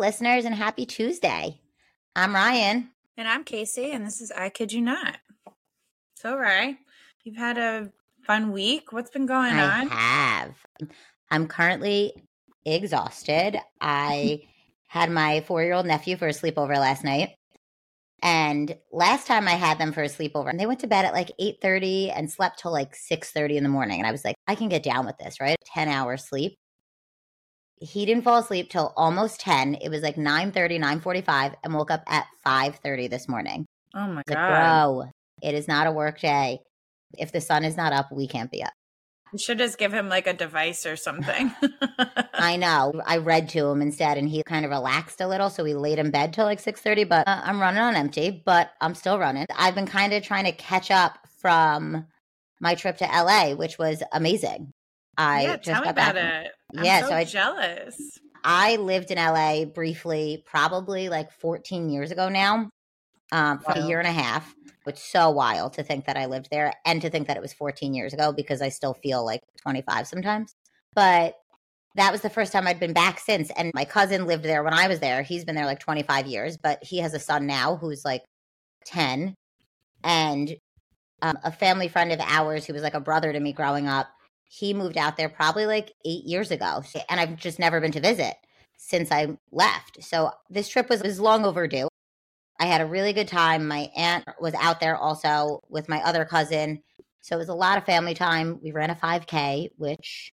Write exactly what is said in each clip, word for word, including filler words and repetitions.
listeners, and happy Tuesday. I'm Ryan. And I'm Casey, and this is I Kid You Not. So, Ryan, you've had a fun week. What's been going I on? I have. I'm currently exhausted. I had my four-year-old nephew for a sleepover last night. And last time I had them for a sleepover, and they went to bed at like eight thirty and slept till like six thirty in the morning. And I was like, I can get down with this, right? ten hours sleep. He didn't fall asleep till almost ten. It was like nine thirty, nine forty-five, and woke up at five thirty this morning. Oh, my God. Like, bro, it is not a work day. If the sun is not up, we can't be up. You should just give him like a device or something. I know. I read to him instead, and he kind of relaxed a little, so we laid in bed till like six thirty, but uh, I'm running on empty, but I'm still running. I've been kind of trying to catch up from my trip to L A, which was amazing. I yeah, just tell me got about back. it. I'm Yeah, so, so I- jealous. I lived in L A briefly, probably like fourteen years ago now, um, for a Wow. year and a half. It's so wild to think that I lived there and to think that it was fourteen years ago, because I still feel like twenty-five sometimes. But that was the first time I'd been back since. And my cousin lived there when I was there. He's been there like twenty-five years, but he has a son now who's like ten. And um, a family friend of ours who was like a brother to me growing up, he moved out there probably like eight years ago. So, and I've just never been to visit since I left. So this trip was, was long overdue. I had a really good time. My aunt was out there also with my other cousin. So it was a lot of family time. We ran a five K, which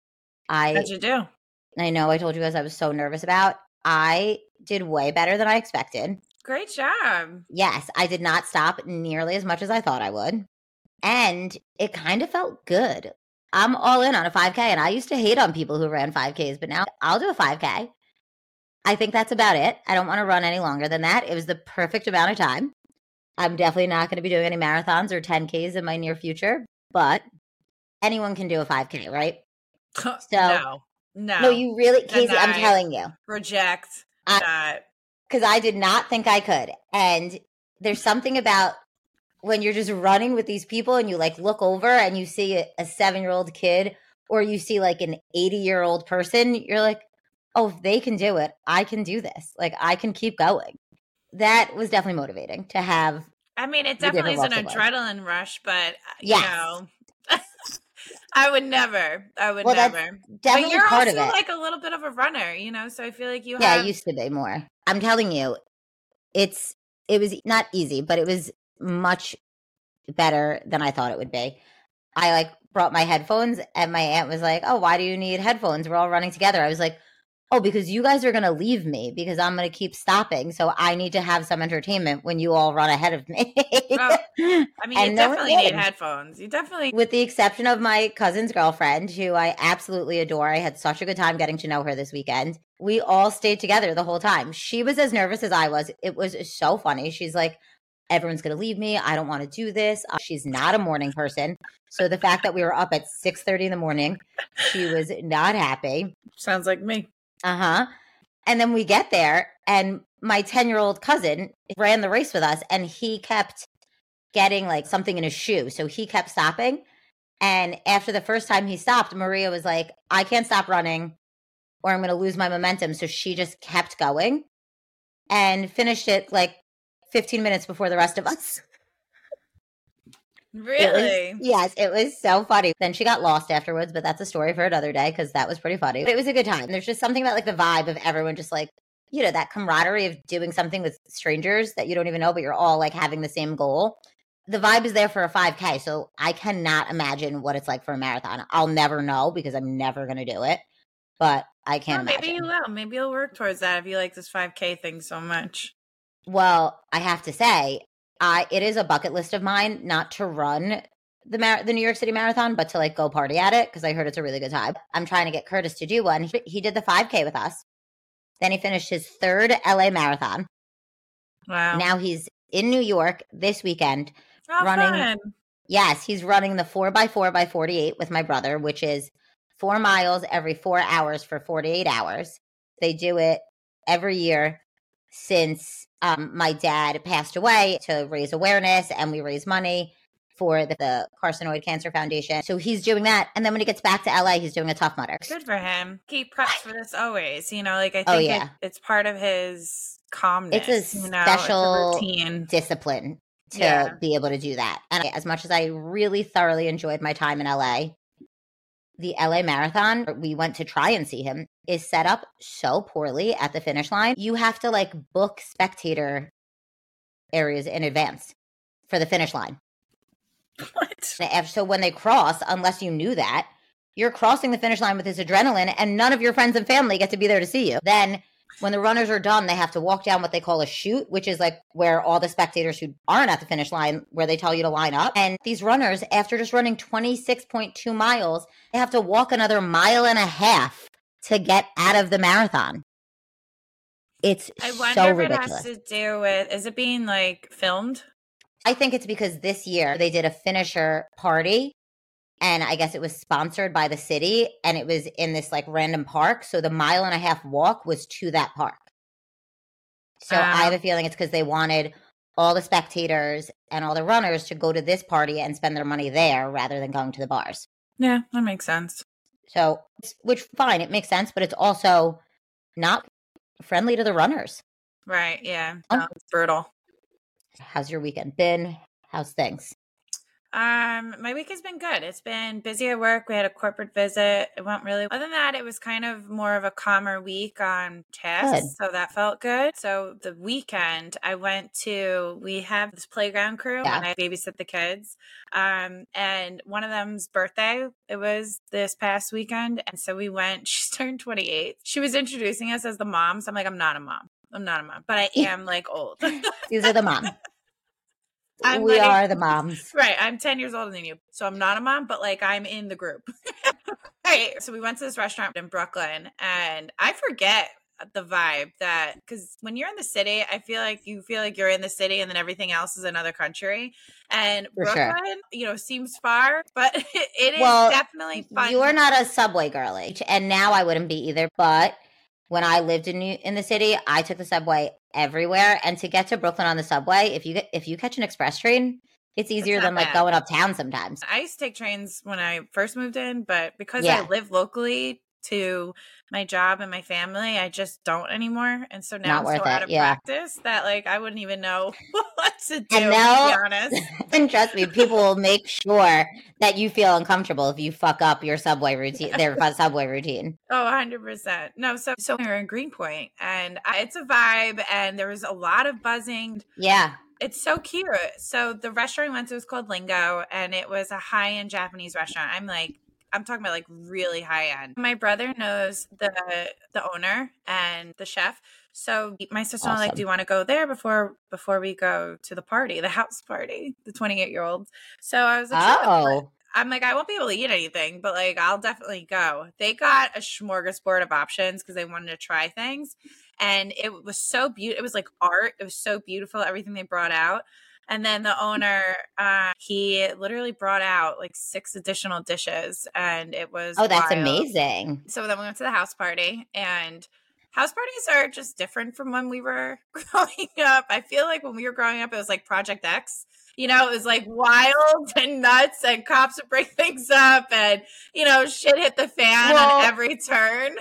I How'd you do? I know I told you guys I was so nervous about. I did way better than I expected. Great job. Yes, I did not stop nearly as much as I thought I would. And it kind of felt good. I'm all in on a five K, and I used to hate on people who ran five Ks, but now I'll do a five K. I think that's about it. I don't want to run any longer than that. It was the perfect amount of time. I'm definitely not going to be doing any marathons or ten Ks in my near future, but anyone can do a five K, right? So, no, no. No, you really, Casey, Deny. I'm telling you. Reject I, that. Because I did not think I could. And there's something about when you're just running with these people and you like look over and you see a, a seven-year-old kid or you see like an eighty-year-old person, you're like, oh, if they can do it, I can do this. Like, I can keep going. That was definitely motivating to have. I mean, it definitely is an adrenaline rush, but, you yes. know, I would never. I would well, never. That's definitely but you're part also of it. like a little bit of a runner, you know, so I feel like you yeah, have. Yeah, I used to be more. I'm telling you, it's it was not easy, but it was much better than I thought it would be. I like brought my headphones, and my aunt was like, oh, why do you need headphones? We're all running together. I was like, oh, because you guys are going to leave me because I'm going to keep stopping. So I need to have some entertainment when you all run ahead of me. Well, I mean, And you no one definitely did. need headphones. You definitely. With the exception of my cousin's girlfriend, who I absolutely adore. I had such a good time getting to know her this weekend. We all stayed together the whole time. She was as nervous as I was. It was so funny. She's like, everyone's going to leave me. I don't want to do this. Uh, she's not a morning person. So the fact that we were up at six thirty in the morning, she was not happy. Sounds like me. Uh-huh. And then we get there, and my ten-year-old cousin ran the race with us, and he kept getting like something in his shoe. So he kept stopping. And after the first time he stopped, Maria was like, I can't stop running or I'm going to lose my momentum. So she just kept going and finished it like fifteen minutes before the rest of us. Really? It was, yes, it was so funny. Then she got lost afterwards, but that's a story for another day because that was pretty funny. But it was a good time. There's just something about like the vibe of everyone just like, you know, that camaraderie of doing something with strangers that you don't even know, but you're all like having the same goal. The vibe is there for a five K. So I cannot imagine what it's like for a marathon. I'll never know because I'm never going to do it, but I can't well, imagine. Maybe you will. Maybe you'll work towards that if you like this five K thing so much. Well, I have to say, I it is a bucket list of mine not to run the Mar- the New York City Marathon, but to like go party at it because I heard it's a really good time. I'm trying to get Curtis to do one. He, he did the five K with us. Then he finished his third L A marathon. Wow. Now he's in New York this weekend. Oh, running. Fun. Yes, he's running the four by four by forty-eight with my brother, which is four miles every four hours for forty-eight hours. They do it every year since um, my dad passed away to raise awareness, and we raise money. for the, the Carcinoid Cancer Foundation. So he's doing that. And then when he gets back to L A, he's doing a Tough Mudder. Good for him. He preps for this always. You know, like I think oh, yeah. it, it's part of his calmness. It's a you know? special it's a routine. discipline to Yeah. be able to do that. And as much as I really thoroughly enjoyed my time in L A, the L A Marathon, we went to try and see him, is set up so poorly at the finish line. You have to like book spectator areas in advance for the finish line. What? So when they cross, unless you knew that, you're crossing the finish line with this adrenaline and none of your friends and family get to be there to see you. Then when the runners are done, they have to walk down what they call a chute, which is like where all the spectators who aren't at the finish line, where they tell you to line up. And these runners, after just running twenty-six point two miles, they have to walk another mile and a half to get out of the marathon. It's I wonder so if ridiculous. it has to do with, is it being like filmed? I think it's because this year they did a finisher party. And I guess it was sponsored by the city and it was in this like random park. So the mile and a half walk was to that park. So uh, I have a feeling it's because they wanted all the spectators and all the runners to go to this party and spend their money there rather than going to the bars. Yeah, that makes sense. So, which fine, it makes sense, but it's also not friendly to the runners. Right. Yeah. Oh. No, it's brutal. How's your weekend been? How's things? Um, my week has been good. It's been busy at work. We had a corporate visit. It went really, other than that, it was kind of more of a calmer week on tasks. Good. So that felt good. So the weekend I went to, we have this playground crew yeah. and I babysit the kids. Um, and one of them's birthday, it was this past weekend. And so we went, she's turned twenty-eight. She was introducing us as the mom. So I'm like, I'm not a mom. I'm not a mom, but I am like old. These are the moms. I'm we like, are the moms. Right. I'm ten years older than you. So I'm not a mom, but like I'm in the group. Right. So we went to this restaurant in Brooklyn and I forget the vibe that, because when you're in the city, I feel like you feel like you're in the city and then everything else is another country. And For Brooklyn, sure. you know, seems far, but it is well, definitely fun. You're not a subway girly. And now I wouldn't be either. But when I lived in New, in the city, I took the subway everywhere. And to get to Brooklyn on the subway, if you get, if you catch an express train, it's easier than like bad. going uptown sometimes. I used to take trains when I first moved in, but because Yeah. I live locally to my job and my family, I just don't anymore. And so now Not I'm so worth out it, of yeah. practice that like I wouldn't even know what to do, And now- to be honest. And trust me, people will make sure that you feel uncomfortable if you fuck up your subway routine, their subway routine. Oh, one hundred percent. No, so so we were in Greenpoint and I, it's a vibe and there was a lot of buzzing. Yeah. It's so cute. So the restaurant we went to was called Lingo and it was a high-end Japanese restaurant. I'm like, I'm talking about like really high end. My brother knows the the owner and the chef. So my sister was Awesome. like, do you want to go there before before we go to the party, the house party, the twenty-eight year old? So I was like, oh. sure. I'm like, I won't be able to eat anything, but like, I'll definitely go. They got a smorgasbord of options because they wanted to try things. And it was so beautiful. It was like art. It was so beautiful, everything they brought out. And then the owner, uh, he literally brought out like six additional dishes and it was Oh, that's wild. amazing. So then we went to the house party and house parties are just different from when we were growing up. I feel like when we were growing up, it was like Project X. You know, it was like wild and nuts and cops would break things up and, you know, shit hit the fan Well, on every turn.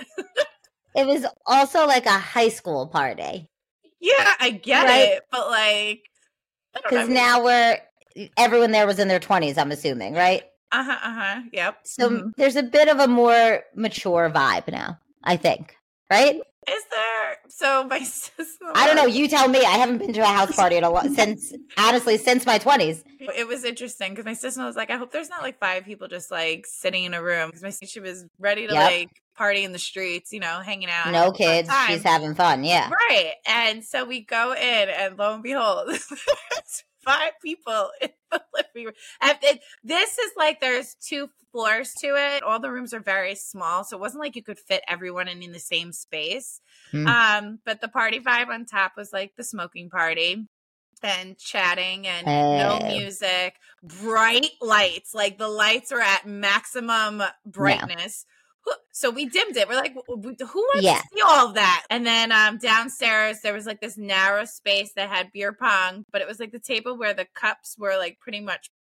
It was also like a high school party. Yeah, I get Right. it. But like, Because now we're, everyone there was in their twenties, I'm assuming, right? Uh-huh, uh-huh. Yep. So Mhm. there's a bit of a more mature vibe now, I think, right? Is there? So my sister. I don't know. You tell me. I haven't been to a house party in a lot since, honestly, since my twenties. It was interesting because my sister was like, I hope there's not like five people just like sitting in a room because my she was ready to Yep. like party in the streets, you know, hanging out. No having a fun kids. time. She's having fun. Yeah. Right. And so we go in and lo and behold, there's five people in the living room. And it, this is like there's two floors to it. All the rooms are very small. So it wasn't like you could fit everyone in, in the same space. Hmm. Um, but the party vibe on top was like the smoking party and chatting and no Oh. music, bright lights. Like the lights were at maximum brightness. Who- So we dimmed it. We're like, who wants Yeah. to see all of that? And then um, downstairs, there was like this narrow space that had beer pong, but it was like the table where the cups were like pretty much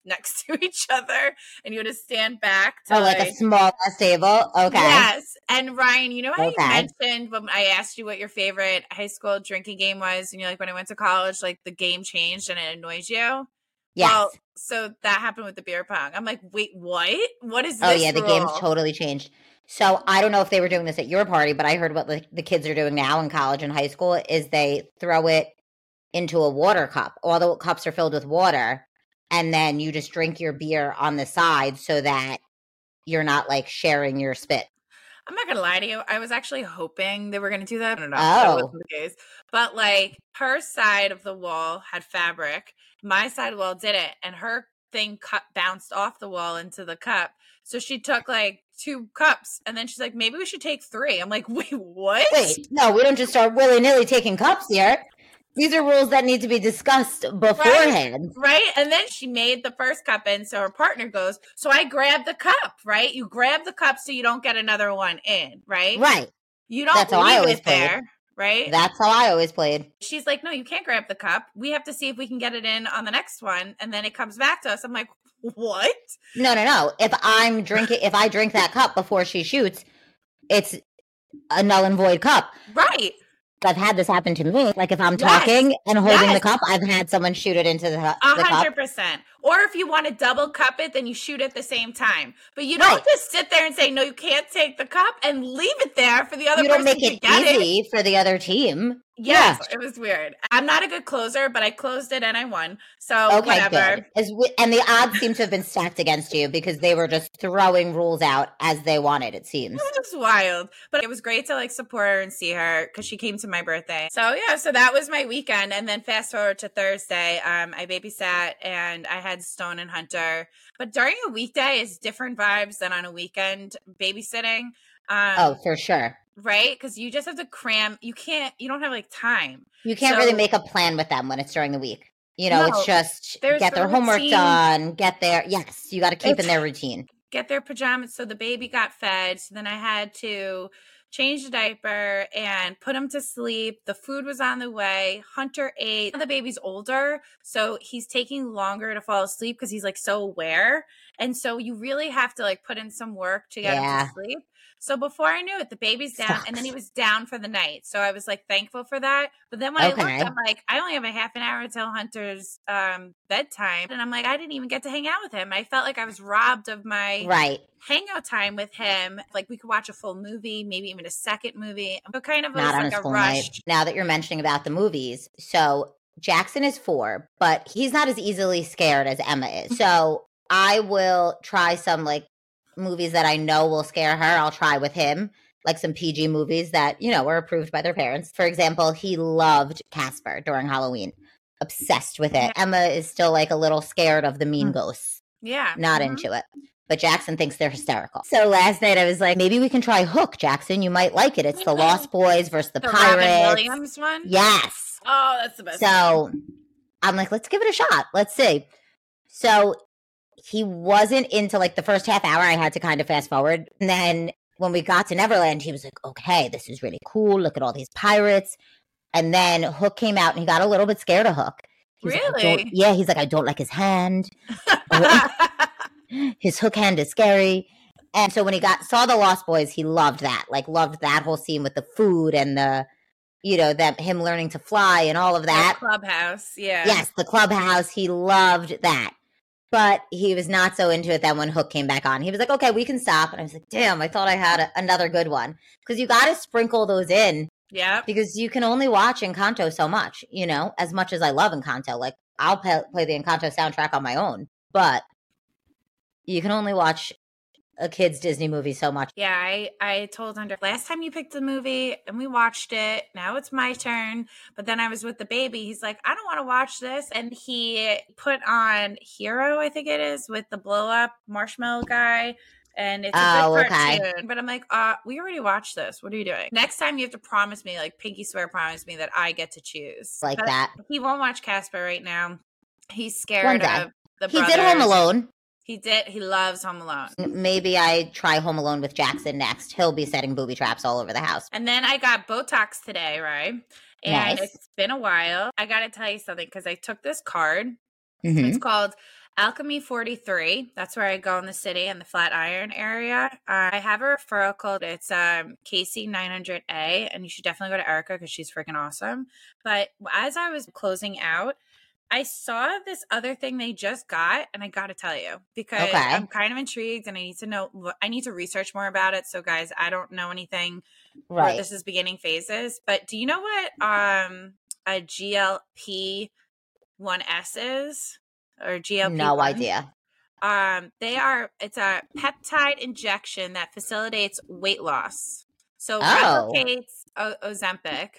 next to each other, and you had to stand back to oh, like, like a small table. Okay. Yes. And Ryan, you know how okay. you mentioned when I asked you what your favorite high school drinking game was, and you're like, when I went to college, like the game changed and it annoys you? Yes. Well, so that happened with the beer pong. I'm like, wait, what? What is this? Oh, yeah, the rule? game's totally changed. So I don't know if they were doing this at your party, but I heard what the, the kids are doing now in college and high school is they throw it into a water cup. All the cups are filled with water, and then you just drink your beer on the side so that you're not like sharing your spit. I'm not gonna lie to you. I was actually hoping they were gonna do that. I don't know. Oh. That wasn't the case. But like her side of the wall had fabric. My side of the wall didn't, and her thing cut bounced off the wall into the cup. So she took like two cups, and then she's like, maybe we should take three. I'm like, wait, what? Wait, no, we don't just start willy-nilly taking cups here. These are rules that need to be discussed beforehand. Right, right? And then she made the first cup in, so her partner goes, so I grabbed the cup, right? You grab the cup so you don't get another one in, right? Right. You don't That's leave how I always it played. there, right? That's how I always played. She's like, no, you can't grab the cup. We have to see if we can get it in on the next one, and then it comes back to us. I'm like, what? No, no, no. If I'm drinking, if I drink that cup before she shoots, it's a null and void cup. Right. I've had this happen to me. Like if I'm talking yes. and holding yes. the cup, I've had someone shoot it into the, the cup. A hundred percent. Or if you want to double cup it, then you shoot at the same time. But you don't right. just sit there and say, no, you can't take the cup and leave it there for the other you person don't make to it get easy it. for the other team. Yes, yeah. It was weird. I'm not a good closer, but I closed it and I won. So okay, whatever. Good. As we, and the odds seem to have been stacked against you because they were just throwing rules out as they wanted, it seems. It was wild. But it was great to like support her and see her because she came to my birthday. So yeah, so that was my weekend. And then fast forward to Thursday, um, I babysat and I had Stone and Hunter. But during a weekday is different vibes than on a weekend babysitting. Um, oh, for sure. Right? Because you just have to cram. You can't, you don't have like time. You can't so, really make a plan with them when it's during the week. You know, no, it's just get their homework done, get their, yes, you got to keep in their routine. Get their pajamas. So the baby got fed. So then I had to change the diaper and put him to sleep. The food was on the way. Hunter ate. The baby's older, so he's taking longer to fall asleep because he's like so aware. And so you really have to like put in some work to get yeah. him to sleep. So before I knew it, the baby's down Sucks. and then he was down for the night. So I was like thankful for that. But then when okay. I looked, I'm like, I only have a half an hour until Hunter's um, bedtime. And I'm like, I didn't even get to hang out with him. I felt like I was robbed of my right. hangout time with him. Like we could watch a full movie, maybe even a second movie. But kind of Not was on like a a full rush. night. Now that you're mentioning about the movies, so Jackson is four, but he's not as easily scared as Emma is. So I will try some like movies that I know will scare her. I'll try with him. Like some P G movies that, you know, were approved by their parents. For example, he loved Casper during Halloween. Obsessed with it. Yeah. Emma is still like a little scared of the mean ghosts. Yeah. Not mm-hmm. into it. But Jackson thinks they're hysterical. So last night I was like, maybe we can try Hook, Jackson. You might like it. It's the Lost Boys versus the, the Pirates. Robin Williams one? Yes. Oh, that's the best. So one. I'm like, let's give it a shot. Let's see. So he wasn't into like the first half hour. I had to kind of fast forward. And then when we got to Neverland, he was like, okay, this is really cool. Look at all these pirates. And then Hook came out and he got a little bit scared of Hook. He really? Like, yeah, he's like, I don't like his hand. His hook hand is scary. And so when he got saw the Lost Boys, he loved that. Like loved that whole scene with the food and the, you know, that him learning to fly and all of that. The clubhouse, yeah. Yes, the clubhouse. He loved that. But he was not so into it that when Hook came back on. He was like, okay, we can stop. And I was like, damn, I thought I had a, another good one. Because you got to sprinkle those in. Yeah. Because you can only watch Encanto so much, you know, as much as I love Encanto. Like, I'll play, play the Encanto soundtrack on my own. But you can only watch a kid's Disney movie so much. Yeah, I, I told Hunter, last time you picked the movie and we watched it, now it's my turn. But then I was with the baby. He's like, I don't want to watch this. And he put on Hero, I think it is, with the blow up marshmallow guy. And it's a oh, good okay. cartoon. But I'm like, uh, we already watched this. What are you doing? Next time you have to promise me, like pinky swear promise me that I get to choose. Like but that. He won't watch Casper right now. He's scared One day. of the He brothers. did Home Alone. He did. He loves Home Alone. Maybe I try Home Alone with Jackson next. He'll be setting booby traps all over the house. And then I got Botox today, right? And nice. It's been a while. I got to tell you something because I took this card. Mm-hmm. It's called Alchemy forty-three. That's where I go in the city in the Flatiron area. Uh, I have a referral code. It's um, K C nine hundred A, and you should definitely go to Erica because she's freaking awesome. But as I was closing out, I saw this other thing they just got, and I got to tell you because Okay. I'm kind of intrigued, and I need to know. I need to research more about it. So, guys, I don't know anything. Right. Or this is beginning phases. But do you know what um, a G L P one S is? Or G L P one? No idea. Um, they are. It's a peptide injection that facilitates weight loss. So Oh. replicates o- Ozempic.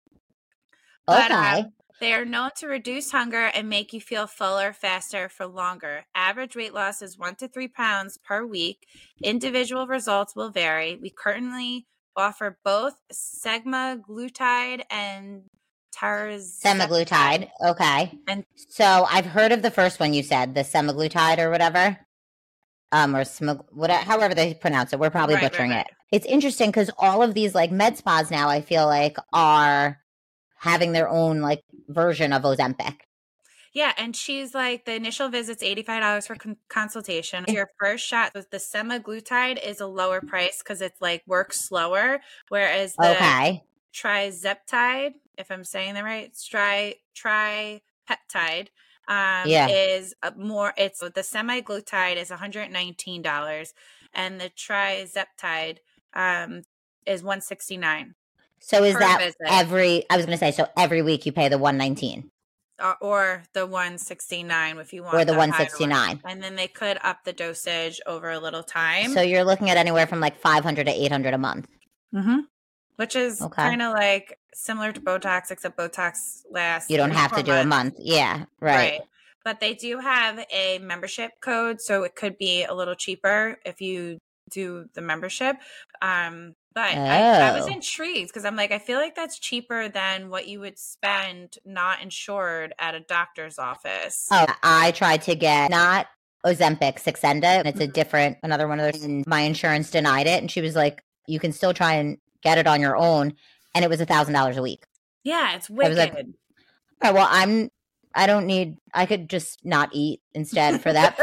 But, Okay. um, they are known to reduce hunger and make you feel fuller, faster, for longer. Average weight loss is one to three pounds per week. Individual results will vary. We currently offer both semaglutide and tirzepatide. Semaglutide. Okay. And so I've heard of the first one you said, the semaglutide or whatever. Um, or smug, whatever, however they pronounce it. We're probably Right, butchering right, right. it. It's interesting because all of these like med spas now, I feel like, are having their own like version of Ozempic. Yeah, and she's like, the initial visit's eighty-five dollars for con- consultation. Your first shot with the semaglutide is a lower price because it's like works slower, whereas the Okay. tirzepatide, if I'm saying that right, tri tripeptide, um, Yeah. is a more. It's the semaglutide is one hundred nineteen dollars, and the tirzepatide um is one sixty-nine. So is per that visit. every? I was going to say, so every week you pay the one nineteen Uh, or the one sixty-nine if you want, or the higher one sixty-nine. one. And then they could up the dosage over a little time. So you're looking at anywhere from like five hundred to eight hundred a month. Mm-hmm. Which is Okay. kind of like similar to Botox, except Botox lasts. You don't have to four do a months. month. Yeah, right. But they do have a membership code, so it could be a little cheaper if you do the membership. Um, but I, I was Oh. intrigued because I'm like, I feel like that's cheaper than what you would spend not insured at a doctor's office. Oh, I tried to get not Ozempic, Saxenda, and it's a different, another one of those. And my insurance denied it, and she was like, "You can still try and get it on your own," and it was a thousand dollars a week. Yeah, it's I wicked. was like, "All right, well, I'm, I don't need. I could just not eat instead for that."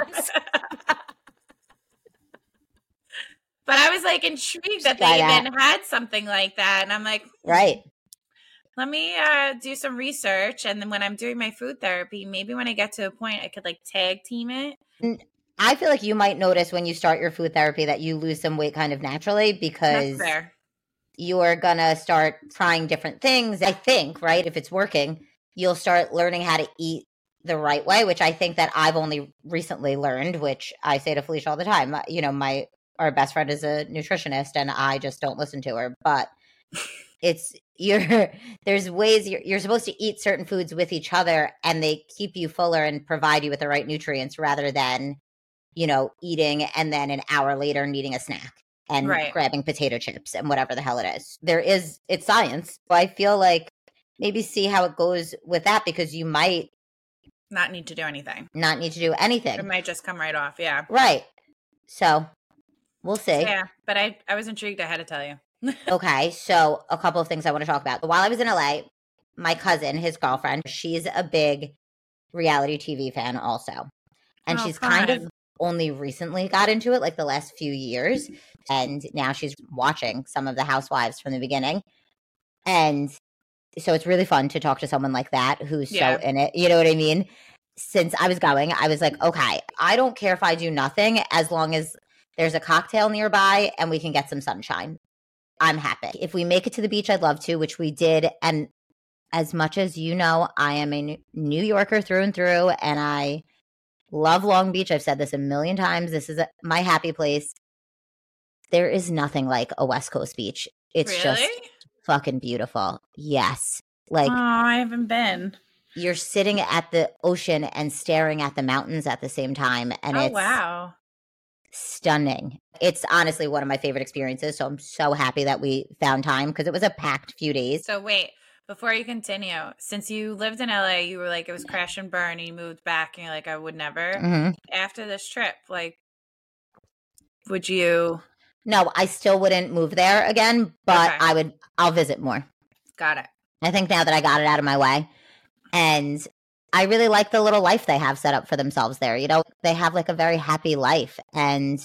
But I was like intrigued that they Try that. even had something like that. And I'm like, hmm, Right. let me uh, do some research. And then when I'm doing my food therapy, maybe when I get to a point, I could like tag team it. I feel like you might notice when you start your food therapy that you lose some weight kind of naturally because That's fair. you are going to start trying different things. I think, right? If it's working, you'll start learning how to eat the right way, which I think that I've only recently learned, which I say to Felicia all the time. You know, my our best friend is a nutritionist and I just don't listen to her, but it's you're there's ways you're, you're supposed to eat certain foods with each other and they keep you fuller and provide you with the right nutrients rather than, you know, eating and then an hour later needing a snack and Right. grabbing potato chips and whatever the hell it is. There is, it's science. But I feel like maybe see how it goes with that because you might Not need to do anything. not need to do It anything. might just come right off. Yeah. Right. So we'll see. So, yeah. But I, I was intrigued. I had to tell you. Okay, so a couple of things I want to talk about. While I was in L A, my cousin, his girlfriend, she's a big reality T V fan also. And Oh, she's kind of fun. only recently got into it, like the last few years. And now she's watching some of the Housewives from the beginning. And so it's really fun to talk to someone like that who's Yeah. so in it. You know what I mean? Since I was going, I was like, okay, I don't care if I do nothing as long as there's a cocktail nearby and we can get some sunshine. I'm happy. If we make it to the beach, I'd love to, which we did. And as much as you know, I am a New Yorker through and through, and I love Long Beach. I've said this a million times. This is a, my happy place. There is nothing like a West Coast beach. It's Really? just fucking beautiful. Yes. Like Oh, I haven't been. you're sitting at the ocean and staring at the mountains at the same time. And Oh, it's wow. stunning. It's honestly one of my favorite experiences. So I'm so happy that we found time because it was a packed few days. So wait, before you continue, since you lived in L A, you were like, it was crash and burn, and you moved back, and you're like, I would never. hmm After this trip, like, would you? No, I still wouldn't move there again, but Okay. I would, I'll visit more. Got it. I think now that I got it out of my way and I really like the little life they have set up for themselves there. You know, they have like a very happy life and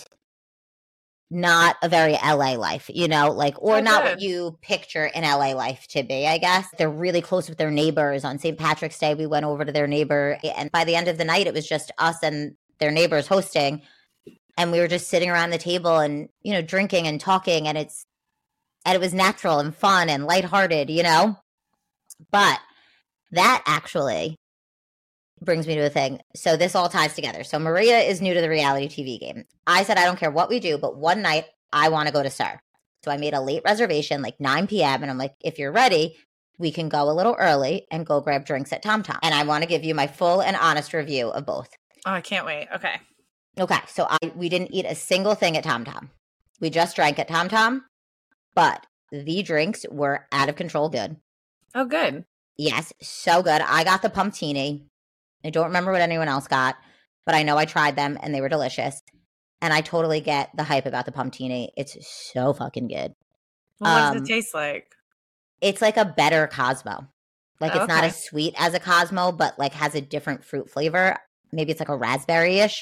not a very L A life, you know, like, or Oh, not good. what you picture an L A life to be, I guess. They're really close with their neighbors. On Saint Patrick's Day, we went over to their neighbor, and by the end of the night, it was just us and their neighbors hosting. And we were just sitting around the table and, you know, drinking and talking, and it's, and it was natural and fun and lighthearted, you know? But that actually brings me to a thing. So this all ties together. So Maria is new to the reality T V game. I said, I don't care what we do, but one night I want to go to SUR. So I made a late reservation, like nine p.m. And I'm like, if you're ready, we can go a little early and go grab drinks at Tom Tom. And I want to give you my full and honest review of both. Oh, I can't wait. Okay. Okay. So I we didn't eat a single thing at Tom Tom. We just drank at Tom Tom, but the drinks were out of control good. Oh, good. Yes, so good. I got the Pumptini. I don't remember what anyone else got, but I know I tried them and they were delicious. And I totally get the hype about the Pumptini. It's so fucking good. Well, what Um, does it taste like? It's like a better Cosmo. Like Oh, it's not okay. as sweet as a Cosmo, but like has a different fruit flavor. Maybe it's like a raspberry-ish.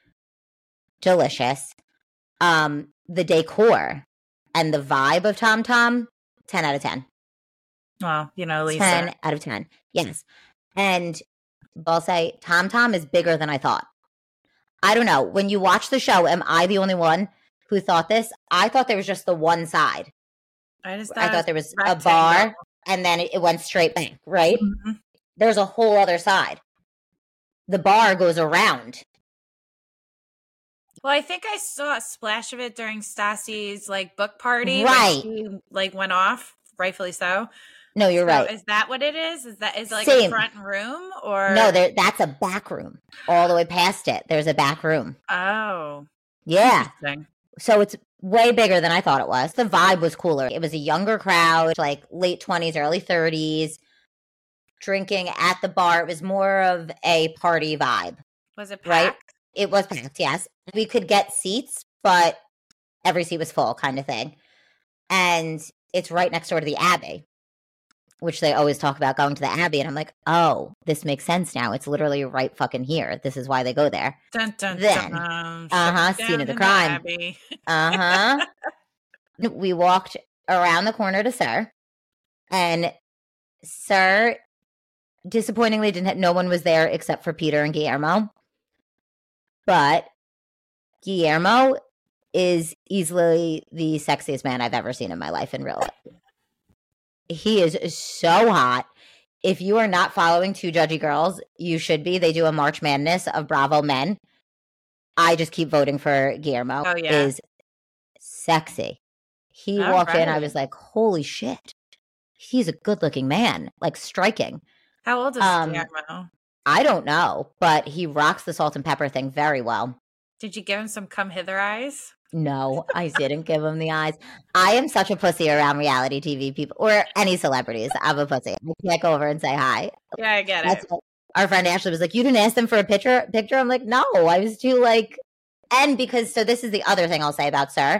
Delicious. Um, the decor and the vibe of Tom Tom, ten out of ten. Well, you know, Lisa. ten out of ten. Yes. And I'll say Tom Tom is bigger than I thought. I don't know. When you watch the show, am I the only one who thought this? I thought there was just the one side. I just I thought, thought there was a rectangle. bar and then it, it went straight back, right? Mhm. There's a whole other side. The bar goes around. Well, I think I saw a splash of it during Stassi's like book party. Right. When she like went off, rightfully so. No, you're So right. is that what it is? Is that is it like Same. a front room or No, there. That's a back room. All the way past it, there's a back room. Oh, Yeah. interesting. So it's way bigger than I thought it was. The vibe was cooler. It was a younger crowd, like late twenties, early thirties, drinking at the bar. It was more of a party vibe, Was it right? packed? It was packed, yes. We could get seats, but every seat was full kind of thing. And it's right next door to the Abbey, which they always talk about going to the Abbey. And I'm like, oh, this makes sense now. It's literally right fucking here. This is why they go there. Dun, dun, Then, dun. uh-huh, Shut scene of down the in crime. Abbey. Uh-huh. We walked around the corner to SUR, and SUR, disappointingly, didn't have, no one was there except for Peter and Guillermo. But Guillermo is easily the sexiest man I've ever seen in my life in real life. He is so hot. If you are not following Two Judgy Girls, you should be. They do a March Madness of Bravo men. I just keep voting for Guillermo. Oh, yeah. Is sexy. He All walked in, I right. was like, holy shit. He's a good-looking man, like striking. How old is Um, Guillermo? I don't know, but he rocks the salt and pepper thing very well. Did you give him some come hither eyes? No, I didn't give him the eyes. I am such a pussy around reality T V people or any celebrities. I'm a pussy. I can't go over and say hi. Yeah, I get That's it. what our friend Ashley was like, you didn't ask them for a picture picture? I'm like, no, I was too like, and because, so this is the other thing I'll say about SUR.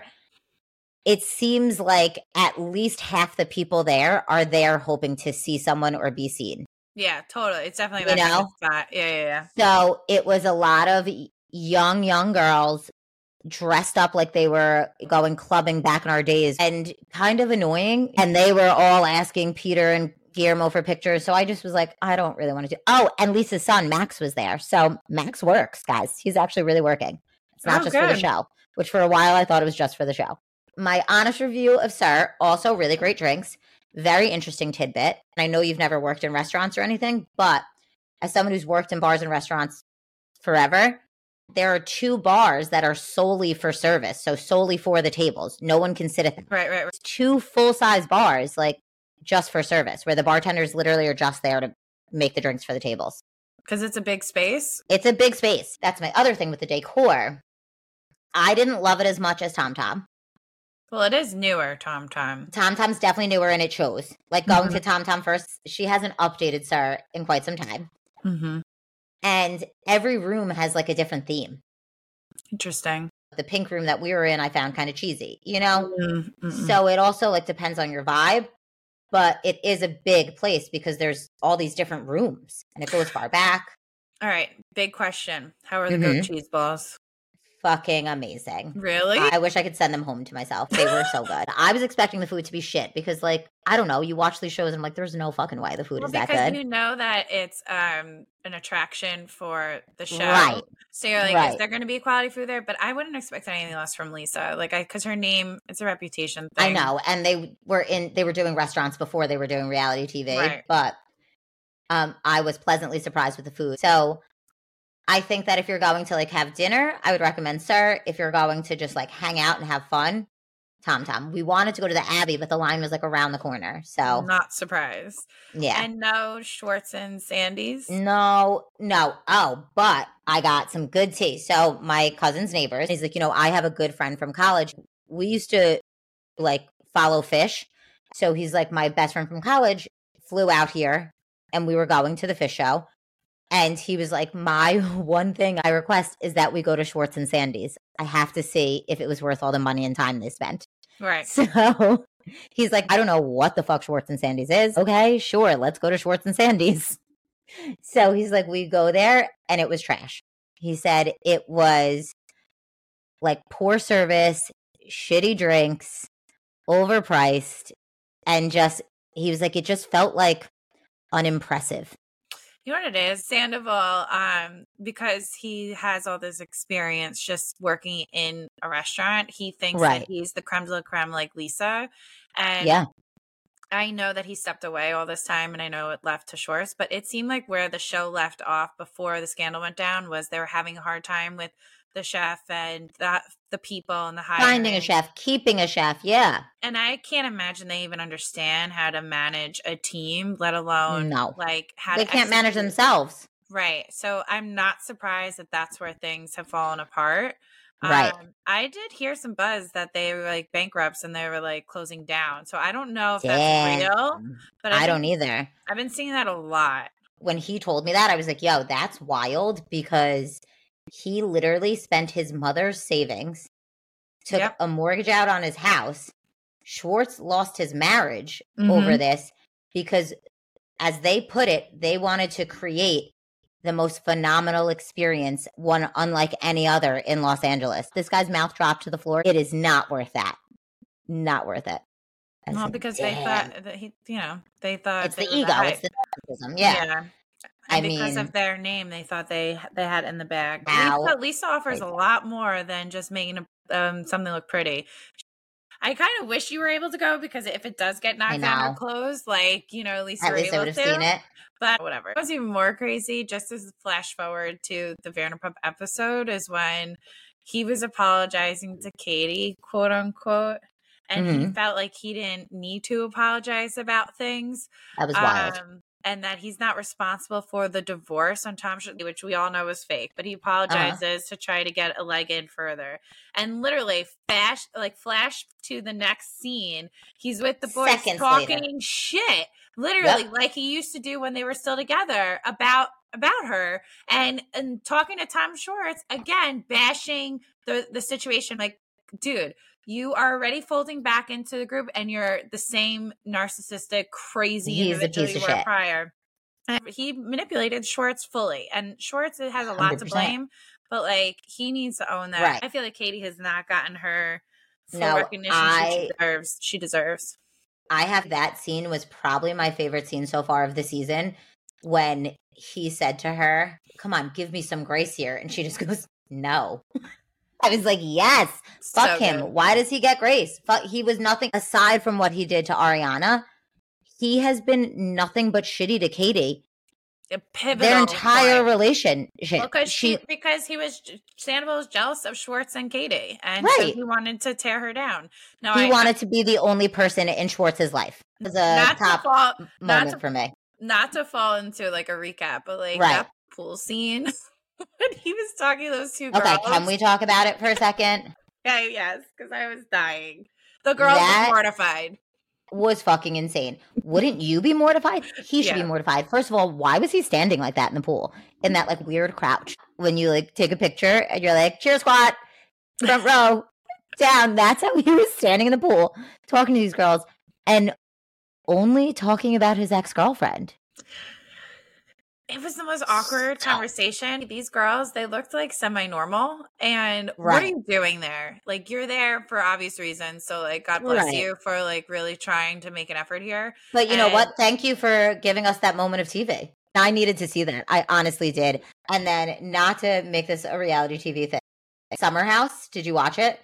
It seems like at least half the people there are there hoping to see someone or be seen. Yeah, totally. It's definitely You that kind know? of spot. Yeah, yeah, yeah. So it was a lot of young, young girls dressed up like they were going clubbing back in our days and kind of annoying. And they were all asking Peter and Guillermo for pictures. So I just was like, I don't really want to do. Oh, and Lisa's son, Max, was there. So Max works, guys. He's actually really working. It's not Oh, just for the good. show, which for a while I thought it was just for the show. My honest review of SUR, also really great drinks. Very interesting tidbit. And I know you've never worked in restaurants or anything, but as someone who's worked in bars and restaurants forever, there are two bars that are solely for service, so solely for the tables. No one can sit at them. Right, right, right. Two full-size bars, like just for service, where the bartenders literally are just there to make the drinks for the tables. Because it's a big space. It's a big space. That's my other thing with the decor. I didn't love it as much as Tom Tom. Well, it is newer, Tom Tom. Tom Tom's definitely newer, and it shows. Like going to Tom Tom first, she hasn't updated SUR in quite some time. Mm-hmm. And every room has like a different theme. Interesting. The pink room that we were in, I found kind of cheesy, you know? Mm-mm. So it also like depends on your vibe. but it is a big place because there's all these different rooms and it goes far back. All right. Big question. How are the Mhm. goat cheese balls? Fucking amazing. Really? I wish I could send them home to myself. They were so good. I was expecting the food to be shit because, like, I don't know. You watch these shows and I'm like, there's no fucking way the food Well, is that because good. you know that it's um an attraction for the show. Right. So you're like, Right. is there going to be quality food there? But I wouldn't expect anything less from Lisa. Like, I because her name, it's a reputation I thing. know. And they were in, they were doing restaurants before they were doing reality T V. Right. But um, I was pleasantly surprised with the food. So I think that if you're going to like have dinner, I would recommend Sir. If you're going to just like hang out and have fun, Tom Tom. We wanted to go to the Abbey, but the line was like around the corner. So Not surprised. yeah. And no Schwartz and Sandy's. No, no. Oh, but I got some good tea. So my cousin's neighbors, he's like, you know, I have a good friend from college. We used to like follow fish. So he's like, my best friend from college flew out here and we were going to the fish show. And he was like, my one thing I request is that we go to Schwartz and Sandy's. I have to see if it was worth all the money and time they spent. Right. So he's like, I don't know what the fuck Schwartz and Sandy's is. Okay, sure. Let's go to Schwartz and Sandy's. So he's like, we go there and it was trash. He said it was like poor service, shitty drinks, overpriced, and just, he was like, it just felt like unimpressive. You know what it is? Sandoval, um, because he has all this experience just working in a restaurant, he thinks Right. that he's the creme de la creme like Lisa. And Yeah. I know that he stepped away all this time and I know it left to Schwartz, but it seemed like where the show left off before the scandal went down was they were having a hard time with the chef and the, the people and the hiring. Finding a chef, keeping a chef, yeah. And I can't imagine they even understand how to manage a team, let alone No. like how They to can't manage execute. themselves. Right. So I'm not surprised that that's where things have fallen apart. Right. Um, I did hear some buzz that they were like bankrupts and they were like closing down. So I don't know if that's real, Damn. but I I've don't been, either. I've been seeing that a lot. When he told me that, I was like, yo, that's wild because he literally spent his mother's savings, took Yep. a mortgage out on his house. Schwartz lost his marriage Mhm. over this because, as they put it, they wanted to create the most phenomenal experience, one unlike any other in Los Angeles. This guy's mouth dropped to the floor. It is not worth that. Not worth it. I Well, said, because "Damn." they thought that he, you know, they thought It's they the were ego. hype. It's the narcissism. Yeah. Yeah. I And because mean, of their name, they thought they they had it in the bag. But now Lisa, Lisa offers they a do. lot more than just making a, um, something look pretty. I kind of wish you were able to go because if it does get I knocked down or know. closed, like, you know, at least At you're least I able would have to. seen it. But whatever. What's even more crazy, just as a flash forward to the Vanderpump episode, is when he was apologizing to Katie, quote unquote, and he Mhm. felt like he didn't need to apologize about things. That was wild. Um, and that he's not responsible for the divorce on Tom Shirley, which we all know was fake, but he Uh-huh. apologizes to try to get a leg in further. And literally flash, like flash to the next scene, he's with the boys Seconds talking later. shit, literally Yep. like he used to do when they were still together about about her, and and talking to Tom Schwartz again, bashing the the situation. Like, dude, you are already folding back into the group and you're the same narcissistic, crazy He's a individual piece you of were shit. prior. And he manipulated Schwartz fully. And Schwartz has a lot to one hundred percent. blame, but like he needs to own that. Right. I feel like Katie has not gotten her full No, recognition she I deserves. She deserves. I have that scene was probably my favorite scene so far of the season when he said to her, "Come on, give me some grace here." And she just goes, "No." I was like, yes, fuck So him. good. Why does he get grace? Fuck, he was nothing aside from what he did to Ariana. He has been nothing but shitty to Katie. A pivotal Their entire point. relationship. Because she, She, because he was Sandoval was jealous of Schwartz and Katie, and Right. so he wanted to tear her down. No, he I, wanted to be the only person in Schwartz's life. It was a not to top fall, not moment to for me. not to fall into like a recap, but like Right. that pool scene when he was talking to those two girls. Okay, can we talk about it for a second? Yeah, yes, because I was dying. The girls That- were mortified. Was fucking insane. Wouldn't you be mortified? He should Yeah. be mortified. First of all, why was he standing like that in the pool? In that like weird crouch when you like take a picture and you're like, cheer squat, front row, down. That's how he was standing in the pool talking to these girls. And only talking about his ex-girlfriend. It was the most awkward Stop. conversation. These girls, they looked like semi-normal. And Right. what are you doing there? Like, you're there for obvious reasons. So, like, God bless Right. you for, like, really trying to make an effort here. But you and- know what? Thank you for giving us that moment of T V. I needed to see that. I honestly did. And then, not to make this a reality T V thing, Summer House, did you watch it?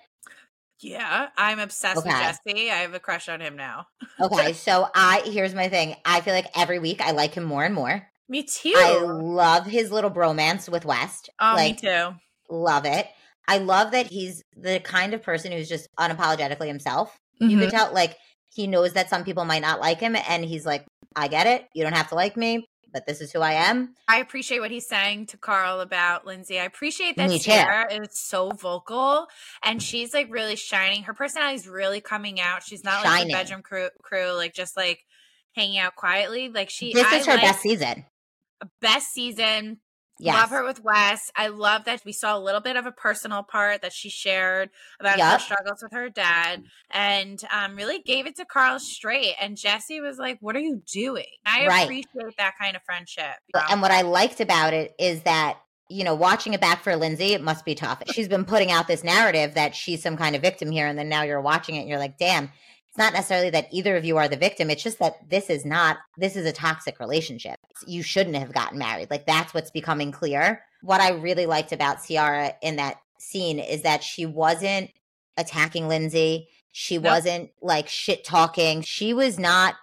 Yeah, I'm obsessed Okay. with Jesse. I have a crush on him now. Okay, so I here's my thing. I feel like every week I like him more and more. Me too. I love his little bromance with West. Oh, like, me too. Love it. I love that he's the kind of person who's just unapologetically himself. You Mhm. can tell, like, he knows that some people might not like him, and he's like, I get it. You don't have to like me, but this is who I am. I appreciate what he's saying to Carl about Lindsay. I appreciate that Me too. Sierra is so vocal and she's like really shining. Her personality is really coming out. She's not like Shining. the bedroom crew, crew, like just like hanging out quietly. Like she, This I is her like best season. best season. Yes. Love her with Wes. I love that we saw a little bit of a personal part that she shared about her Yup. struggles with her dad and um, really gave it to Carl straight. And Jesse was like, what are you doing? I Right. appreciate that kind of friendship. you know? And what I liked about it is that, you know, watching it back for Lindsay, it must be tough. She's been putting out this narrative that she's some kind of victim here, and then now you're watching it and you're like, damn, it's not necessarily that either of you are the victim. It's just that this is not, this is a toxic relationship. You shouldn't have gotten married. Like, that's what's becoming clear. What I really liked about Ciara in that scene is that she wasn't attacking Lindsay. She Nope. wasn't like shit talking. She was not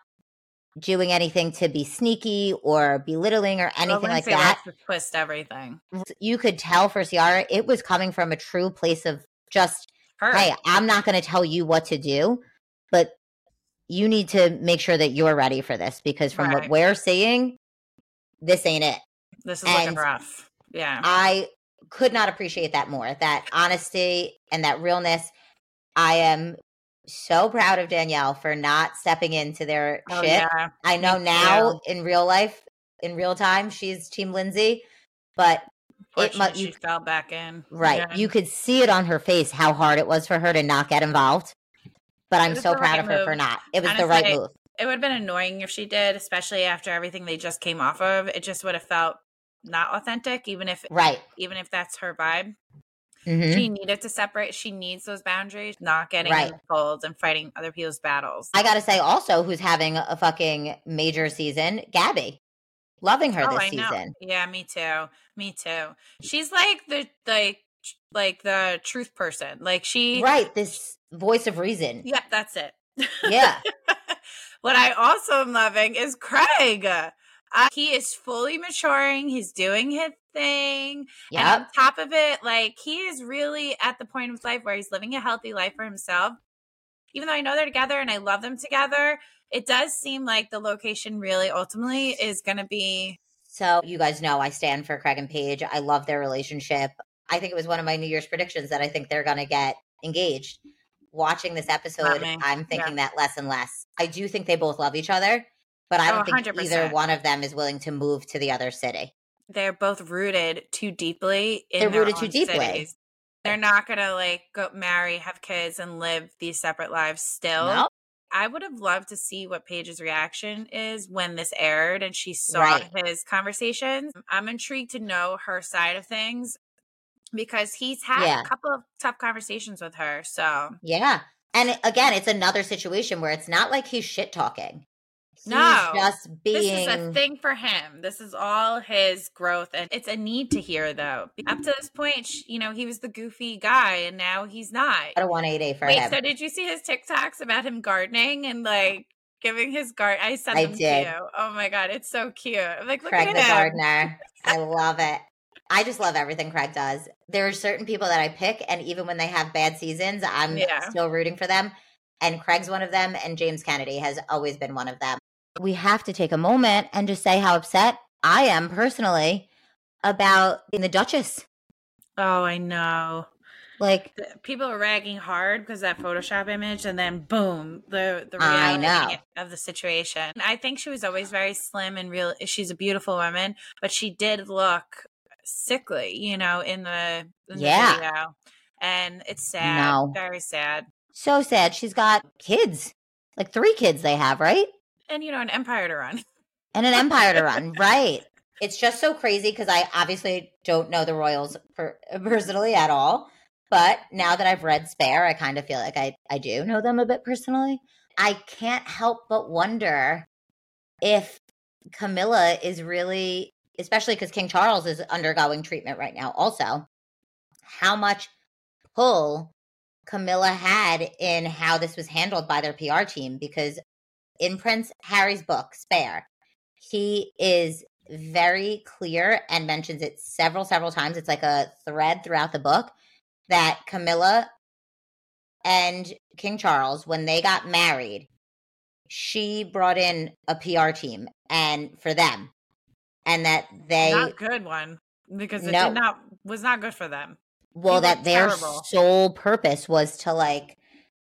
doing anything to be sneaky or belittling or anything Well, like Lindsay that. loves to twist everything. You could tell for Ciara, it was coming from a true place of just, Her. hey, I'm not going to tell you what to do, but you need to make sure that you're ready for this, because from what Right. we're seeing, this ain't it. This is looking and rough. Yeah. I could not appreciate that more. That honesty and that realness. I am so proud of Danielle for not stepping into their Oh, shit. yeah. I know Me now too. in real life, in real time, she's Team Lindsay, but it mu- Fortunately, you she fell back in. right, Yeah. you could see it on her face how hard it was for her to not get involved. But I'm was so the proud right of her for move. not. It was the right Honestly, move. It would have been annoying if she did, especially after everything they just came off of. It just would have felt not authentic, even if Right. even if that's her vibe. Mhm. She needed to separate. She needs those boundaries, not getting Right. in the folds and fighting other people's battles. I got to say also, who's having a fucking major season, Gabby. Loving her Oh, this I know. season. Yeah, me too. Me too. She's like the like like the truth person. Like she Right, this voice of reason. Yep, that's it. Yeah. What I also am loving is Craig. Uh, he is fully maturing. He's doing his thing. And on Yep. top of it, like he is really at the point of his life where he's living a healthy life for himself. Even though I know they're together and I love them together, it does seem like the location really ultimately is going to be. So you guys know I stand for Craig and Paige. I love their relationship. I think it was one of my New Year's predictions that I think they're going to get engaged. Watching this episode, me. I'm thinking that less and less. I do think they both love each other, but I Oh, don't think either one hundred percent. one of them is willing to move to the other city. They're both rooted too deeply in They're their rooted too own deeply. cities. They're not going to like go marry, have kids, and live these separate lives still. No? I would have loved to see what Paige's reaction is when this aired and she saw Right. his conversations. I'm intrigued to know her side of things because he's had Yeah. a couple of tough conversations with her. So Yeah. And it- again, it's another situation where it's not like he's shit talking. He's No. just this being is a thing for him. This is all his growth. And it's a need to hear, though. Up to this point, sh- you know, he was the goofy guy and now he's not. What a one eighty for Wait, him. so did you see his TikToks about him gardening and like giving his garden? I sent I them did. to you. Oh my God, it's so cute. I'm like, look Craig at the him. gardener. I love it. I just love everything Craig does. There are certain people that I pick, and even when they have bad seasons, I'm Yeah. still rooting for them. And Craig's one of them, and James Kennedy has always been one of them. We have to take a moment and just say how upset I am personally about the Duchess. Oh, I know. Like, The- People are ragging hard because that Photoshop image, and then boom, the the I reality know. of the situation. I think she was always very slim and real. She's a beautiful woman, but she did look sickly, you know, in the, in Yeah. the video. And it's sad. No. Very sad. so sad. She's got kids. Like three kids they have, right? And, you know, an empire to run. And an empire to run, right. It's just so crazy because I obviously don't know the royals per- personally at all. But now that I've read Spare, I kind of feel like I, I do know them a bit personally. I can't help but wonder if Camilla is really, especially because King Charles is undergoing treatment right now also, how much pull Camilla had in how this was handled by their P R team. Because in Prince Harry's book, Spare, he is very clear and mentions it several, several times. It's like a thread throughout the book that Camilla and King Charles, when they got married, she brought in a P R team and for them, and that they not good one because it no, did not was not good for them. Well, that their terrible. sole purpose was to like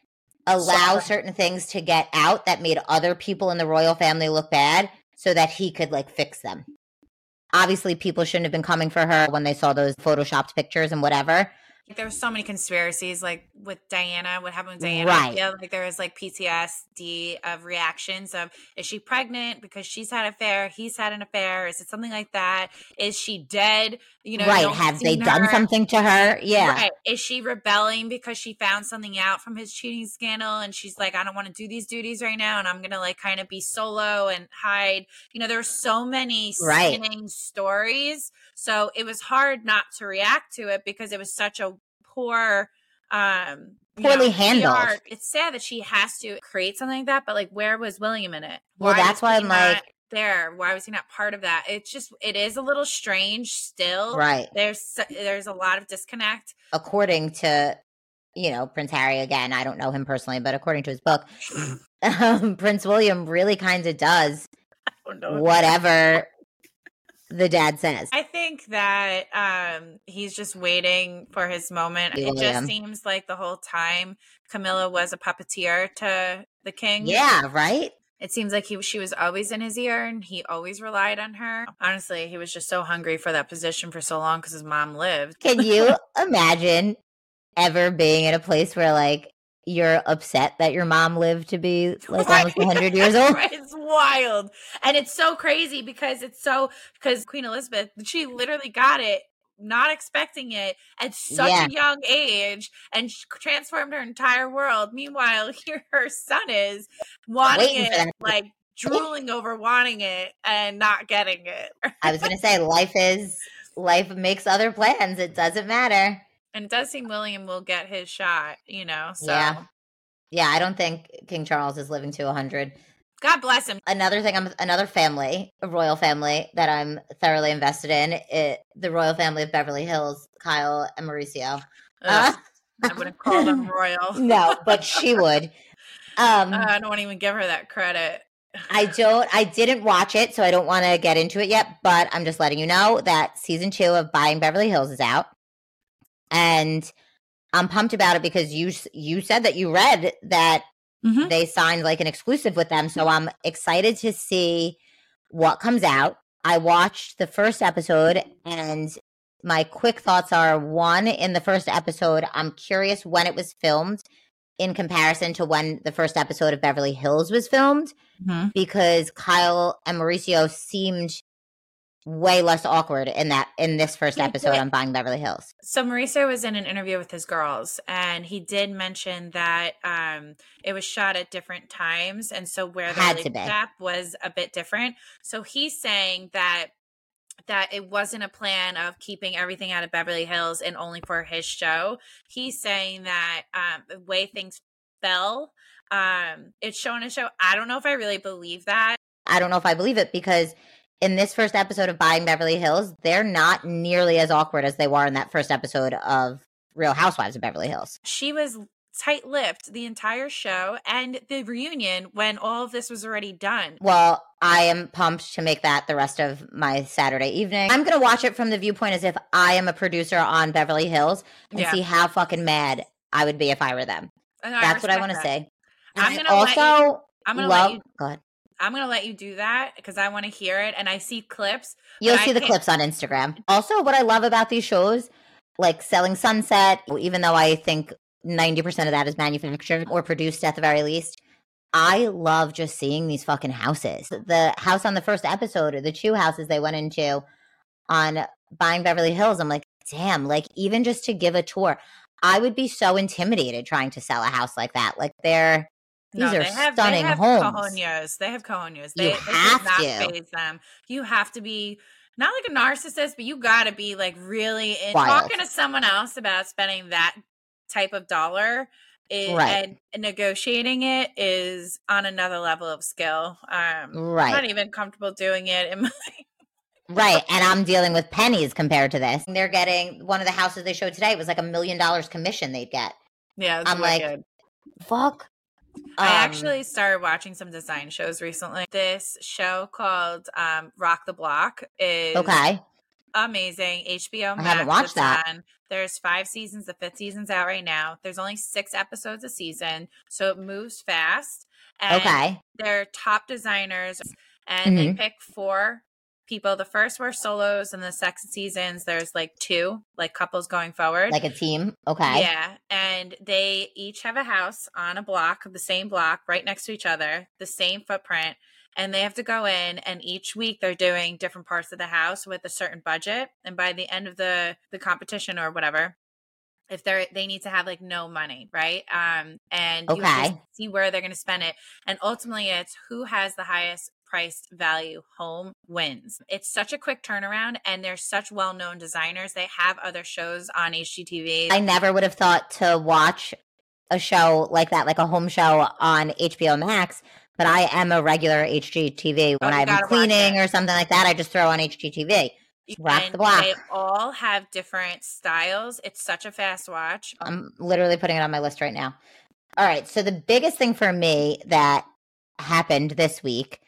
allow Sorry. certain things to get out that made other people in the royal family look bad, so that he could like fix them. Obviously, people shouldn't have been coming for her when they saw those photoshopped pictures and whatever. There were so many conspiracies, like with Diana, what happened with Diana. Right. Yeah, like there was like P T S D of reactions of, is she pregnant because she's had an affair, he's had an affair? Is it something like that? Is she dead? You know, right. Have they done her. something to her? Yeah. Right. Is she rebelling because she found something out from his cheating scandal and she's like, I don't want to do these duties right now and I'm going to like kind of be solo and hide. You know, there were so many right. spinning stories. So it was hard not to react to it because it was such a poor, um, poorly know, handled. P R. It's sad that she has to create something like that, but like, where was William in it? Well, why that's why I'm like, there. Why was he not part of that? It's just, it is a little strange still. Right. There's, there's a lot of disconnect. According to, you know, Prince Harry, again, I don't know him personally, but according to his book, um, Prince William really kind of does whatever the dad says. I think that um, he's just waiting for his moment. William. It just seems like the whole time Camilla was a puppeteer to the king. Yeah, right? It seems like he she was always in his ear and he always relied on her. Honestly, he was just so hungry for that position for so long because his mom lived. Can you imagine ever being in a place where like you're upset that your mom lived to be like right. almost one hundred years old? It's wild. And it's so crazy because it's so, because Queen Elizabeth, she literally got it, not expecting it at such yeah. a young age and transformed her entire world. Meanwhile, here her son is wanting Waiting it, like drooling over wanting it and not getting it. I was going to say, life is, life makes other plans. It doesn't matter. And it does seem William will get his shot, you know, so. Yeah. Yeah, I don't think King Charles is living to one hundred. God bless him. Another thing, I'm another family, a royal family that I'm thoroughly invested in, it, the royal family of Beverly Hills, Kyle and Mauricio. Uh, I wouldn't call them royal. No, but she would. Um, uh, I don't want to even give her that credit. I don't, I didn't watch it, so I don't want to get into it yet, but I'm just letting you know that season two of Buying Beverly Hills is out. And I'm pumped about it because you you said that you read that mm-hmm. they signed like an exclusive with them. So I'm excited to see what comes out. I watched the first episode and my quick thoughts are, one, in the first episode, I'm curious when it was filmed in comparison to when the first episode of Beverly Hills was filmed, mm-hmm. because Kyle and Mauricio seemed way less awkward in that in this first episode on Buying Beverly Hills. So Mauricio was in an interview with his girls and he did mention that um it was shot at different times and so where the relationship was a bit different. So he's saying that that it wasn't a plan of keeping everything out of Beverly Hills and only for his show. He's saying that um the way things fell, um it's shown a show. I don't know if I really believe that. I don't know if I believe it because in this first episode of Buying Beverly Hills, they're not nearly as awkward as they were in that first episode of Real Housewives of Beverly Hills. She was tight-lipped the entire show and the reunion when all of this was already done. Well, I am pumped to make that the rest of my Saturday evening. I'm going to watch it from the viewpoint as if I am a producer on Beverly Hills and yeah. see how fucking mad I would be if I were them. I That's what I want to say. And I'm gonna also let you, I'm gonna love, let you, go ahead. I'm going to let you do that because I want to hear it and I see clips. You'll see I the can't... clips on Instagram. Also, what I love about these shows, like Selling Sunset, even though I think ninety percent of that is manufactured or produced at the very least, I love just seeing these fucking houses. The house on the first episode, or the two houses they went into on Buying Beverly Hills, I'm like, damn, like even just to give a tour, I would be so intimidated trying to sell a house like that. Like they're these no, are they have, stunning they have homes. cojones. They have cojones. You They, have they to. not phase them. You have to be not like a narcissist, but you got to be like really in, Wild. talking to someone else about spending that type of dollar. It, Right. And negotiating it is on another level of skill. Um, Right. I'm not even comfortable doing it in my Right. And I'm dealing with pennies compared to this. They're getting one of the houses they showed today was like a million dollars commission they'd get. Yeah, I'm wicked. like, fuck. I Um, actually started watching some design shows recently. This show called um, Rock the Block is okay. amazing. H B O Max. I haven't watched that. On. There's five seasons. The fifth season's out right now. There's only six episodes a season, so it moves fast. And Okay. they're top designers, and Mhm. they pick four people. The first were solos, and the second seasons there's like two, like couples going forward. Like a team. Okay. Yeah, and they each have a house on a block, the same block, right next to each other, the same footprint, and they have to go in, and each week they're doing different parts of the house with a certain budget, and by the end of the the competition or whatever, if they're they need to have like no money, right? Um, and you have to Okay. see where they're going to spend it, and ultimately it's who has the highest priced value home wins. It's such a quick turnaround, and they're such well-known designers. They have other shows on H G T V. I never would have thought to watch a show like that, like a home show on H B O Max, but I am a regular H G T V. When you I'm gotta watch cleaning it. or something like that, I just throw on H G T V. Rock And the block. they all have different styles. It's such a fast watch. I'm literally putting it on my list right now. All right. So the biggest thing for me that happened this week,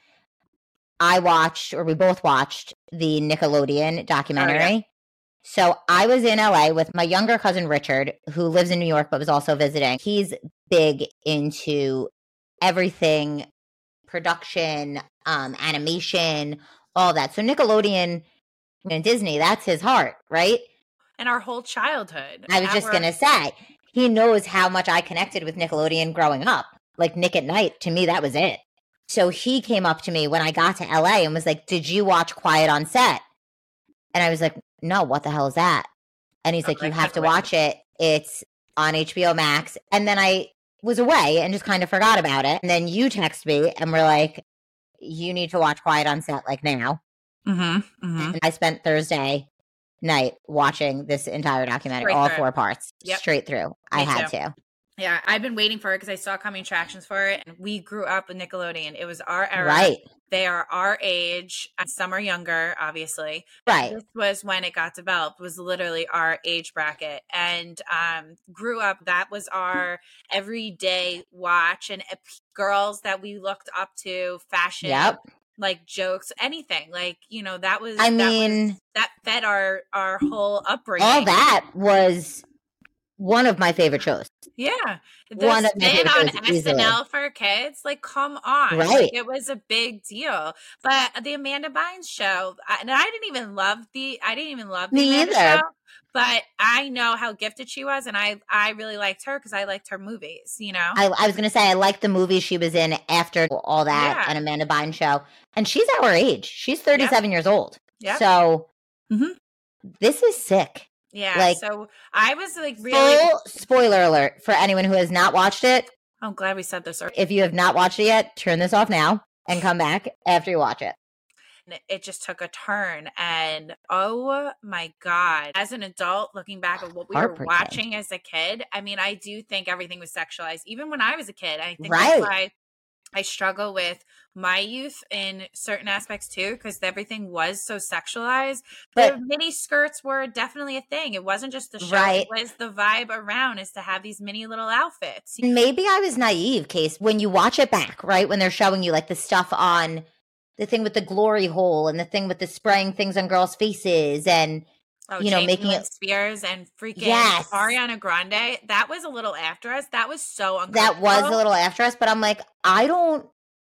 I watched, or we both watched, the Nickelodeon documentary. Oh, yeah. So I was in L A with my younger cousin Richard, who lives in New York but was also visiting. He's big into everything, production, um, animation, all that. So Nickelodeon and Disney, that's his heart, right? And our whole childhood. I was just Our- going to say, he knows how much I connected with Nickelodeon growing up. Like Nick at Night, to me, that was it. So he came up to me when I got to L A and was like, did you watch Quiet on Set? And I was like, no, what the hell is that? And he's Oh, like, you I have to couldn't wait. watch it. It's on H B O Max. And then I was away and just kind of forgot about it. And then you text me and we're like, you need to watch Quiet on Set like now. Mm-hmm, mm-hmm. And I spent Thursday night watching this entire documentary, Straight all through. four parts, Yep. straight through. I Me had too. to. Yeah, I've been waiting for it because I saw coming attractions for it. And we grew up with Nickelodeon. It was our era. Right. They are our age. Some are younger, obviously. Right. This was when it got developed, was literally our age bracket. And um, grew up, that was our everyday watch. And uh, girls that we looked up to, fashion, Yep. like jokes, anything. Like, you know, that was, I that mean, was, that fed our, our whole upbringing. all that was one of my favorite shows. Yeah. The One of my spin favorite on shows, S N L easily. for kids, like, come on. Right. Like, it was a big deal. But the Amanda Bynes show, I, and I didn't even love the, I didn't even love the Me Amanda either. show, but I know how gifted she was, and I, I really liked her because I liked her movies, you know? I, I was going to say, I liked the movie she was in after all that, Yeah. and Amanda Bynes show. And she's our age. She's thirty-seven years old. Yep. So Mhm. this is sick. Yeah. like, so I was like really, Full spoiler alert for anyone who has not watched it. I'm glad we said this earlier. If you have not watched it yet, turn this off now and come back after you watch it. It just took a turn, and oh my god, as an adult looking back at what we were Heartbreaking. watching as a kid, I mean, I do think everything was sexualized even when I was a kid. I think Right. that's why I struggle with my youth in certain aspects too, because everything was so sexualized. But- the mini skirts were definitely a thing. It wasn't just the show, Right. it was the vibe around, is to have these mini little outfits. Maybe I was naive, Case, when you watch it back, right? When they're showing you like the stuff on the thing with the glory hole and the thing with the spraying things on girls' faces and Oh, you know, Jamie making Lynn it- Spears and freaking Yes. Ariana Grande. That was a little after us. That was so uncomfortable. that was a little after us, but I'm like, I don't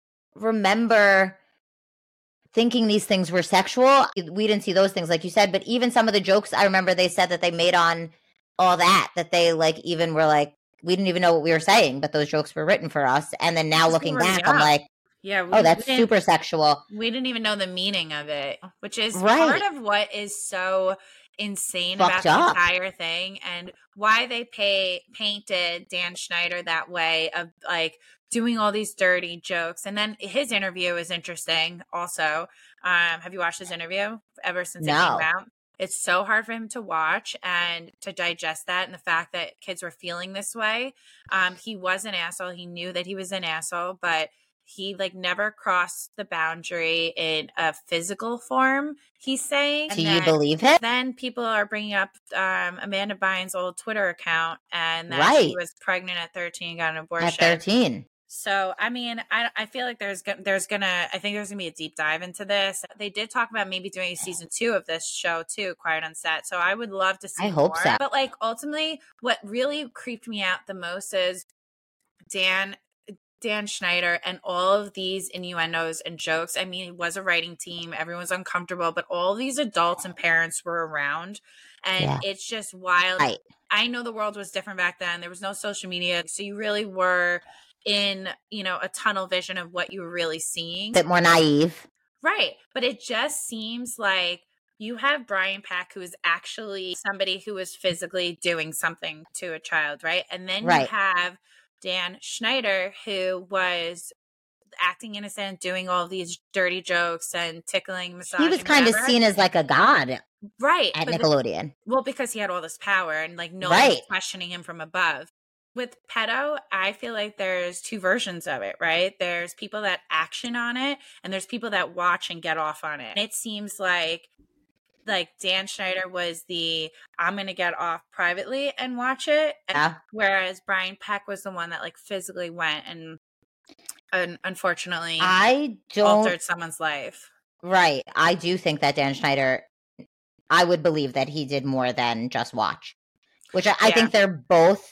remember thinking these things were sexual. We didn't see those things, like you said, but even some of the jokes, I remember they said that they made on all that, that they like even were like, we didn't even know what we were saying, but those jokes were written for us. And then now looking back, young. I'm like, yeah, we, oh, that's super sexual. We didn't even know the meaning of it, which is right. part of what is so insane Fucked about up. the entire thing, and why they pay painted Dan Schneider that way of like doing all these dirty jokes. And then his interview is interesting also. Um, have you watched his interview ever since no. it came out? It's so hard for him to watch and to digest that, and the fact that kids were feeling this way. Um, he was an asshole. He knew that he was an asshole, but he like never crossed the boundary in a physical form, he's saying. Do you believe it? Then people are bringing up um, Amanda Bynes' old Twitter account, and that right. she was pregnant at thirteen and got an abortion. At thirteen. So, I mean, I I feel like there's there's gonna I think there's gonna be a deep dive into this. They did talk about maybe doing a season two of this show too, Quiet on Set. So I would love to see. I hope more. so. But like ultimately, what really creeped me out the most is Dan. Dan Schneider and all of these innuendos and jokes. I mean, it was a writing team. Everyone's uncomfortable, but all these adults and parents were around. And yeah. it's just wild. Right. I know the world was different back then. There was no social media. So you really were in, you know, a tunnel vision of what you were really seeing. A bit more naive. Right. But it just seems like you have Brian Pack, who is actually somebody who is physically doing something to a child, right? And then right. you have Dan Schneider, who was acting innocent, doing all these dirty jokes and tickling, massaging. He was kind whatever. of seen as like a god, right? At Nickelodeon. The, well, because he had all this power and like no right. one was questioning him from above. With pedo, I feel like there's two versions of it, right? There's people that action on it, and there's people that watch and get off on it. And it seems like. Like Dan Schneider was the I'm going to get off privately and watch it. Yeah. Whereas Brian Peck was the one that like physically went and, and unfortunately I don't, altered someone's life. Right. I do think that Dan Schneider, I would believe that he did more than just watch, which I, I yeah. think they're both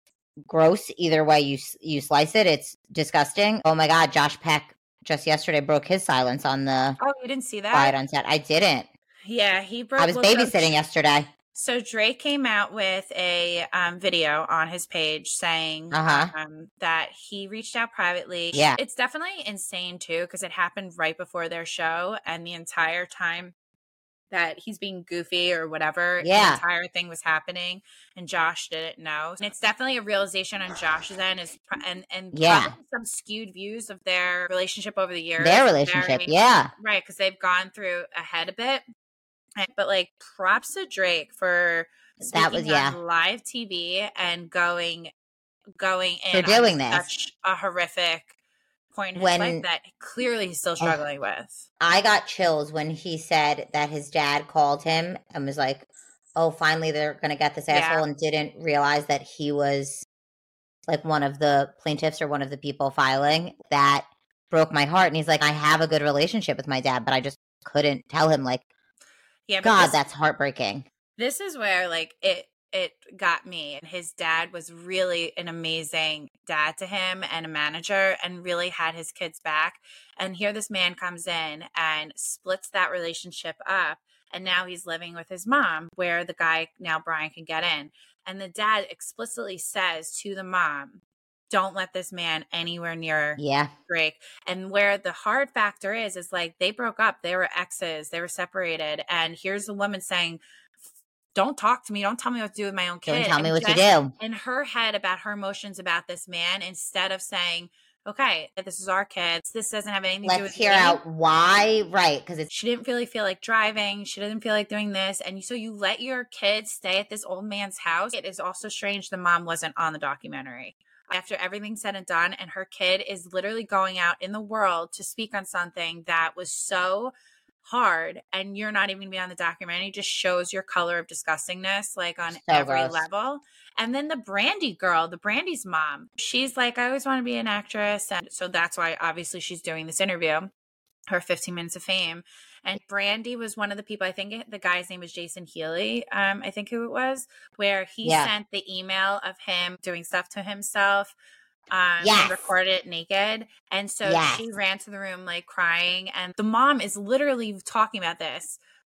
gross. Either way you you slice it, it's disgusting. Oh my God, Josh Peck just yesterday broke his silence on the Oh, you didn't see that? Quiet on Set. I didn't. Yeah, he broke. I was babysitting so, yesterday. So Drake came out with a um, video on his page saying uh-huh. um, that he reached out privately. Yeah, it's definitely insane too because it happened right before their show, and the entire time that he's being goofy or whatever, yeah. the entire thing was happening, and Josh didn't know. And it's definitely a realization on Josh's end, is and and yeah. probably some skewed views of their relationship over the years. Their relationship, Very, yeah, right, because they've gone through a head a bit. But like props to Drake for that was yeah on live T V and going going in for doing on this such a horrific point in when, his life that clearly he's still struggling uh, with. I got chills when he said that his dad called him and was like, "Oh, finally they're gonna get this asshole," yeah. and didn't realize that he was like one of the plaintiffs or one of the people filing. That broke my heart. And he's like, "I have a good relationship with my dad, but I just couldn't tell him like." Yeah, God, this, that's heartbreaking. This is where like it it got me. And his dad was really an amazing dad to him and a manager and really had his kids back. And here this man comes in and splits that relationship up. And now he's living with his mom, where the guy, now Brian, can get in. And the dad explicitly says to the mom, don't let this man anywhere near yeah. Drake. And where the hard factor is, is like they broke up. They were exes. They were separated. And here's the woman saying, don't talk to me. Don't tell me what to do with my own kid. Don't tell me and what to do. In her head about her emotions about this man, instead of saying, okay, this is our kids. This doesn't have anything Let's to do with hear me. out why. Right. Because it's she didn't really feel like driving. She didn't feel like doing this. And so you let your kids stay at this old man's house. It is also strange the mom wasn't on the documentary. After everything's said and done, and her kid is literally going out in the world to speak on something that was so hard, and you're not even gonna be on the documentary, just shows your color of disgustingness, like on so every gross. level. And then the Brandy girl, the Brandy's mom, she's like, I always want to be an actress. And so that's why obviously she's doing this interview, her fifteen minutes of fame. And Brandy was one of the people, I think it, the guy's name was Jason Healy, um, I think who it was, where he yeah. sent the email of him doing stuff to himself um, yes. and recorded it naked. And so yes. she ran to the room like crying. And the mom is literally talking about this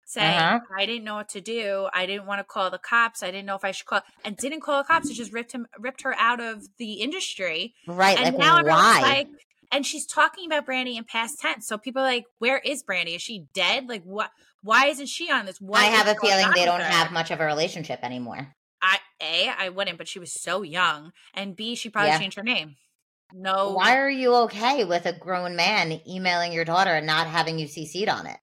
saying, Uh-huh. I didn't know what to do. I didn't want to call the cops. I didn't know if I should call, and didn't call the cops. It just ripped him, ripped her out of the industry. Right. And Like, now everyone's why? like, and she's talking about Brandy in past tense. So people are like, where is Brandy? Is she dead? Like, what? Why isn't she on this? What I have is a going feeling on they with don't her? have much of a relationship anymore. I A, I wouldn't, but she was so young. And B, she probably Yeah. changed her name. No. Why are you okay with a grown man emailing your daughter and not having you C C'd on it?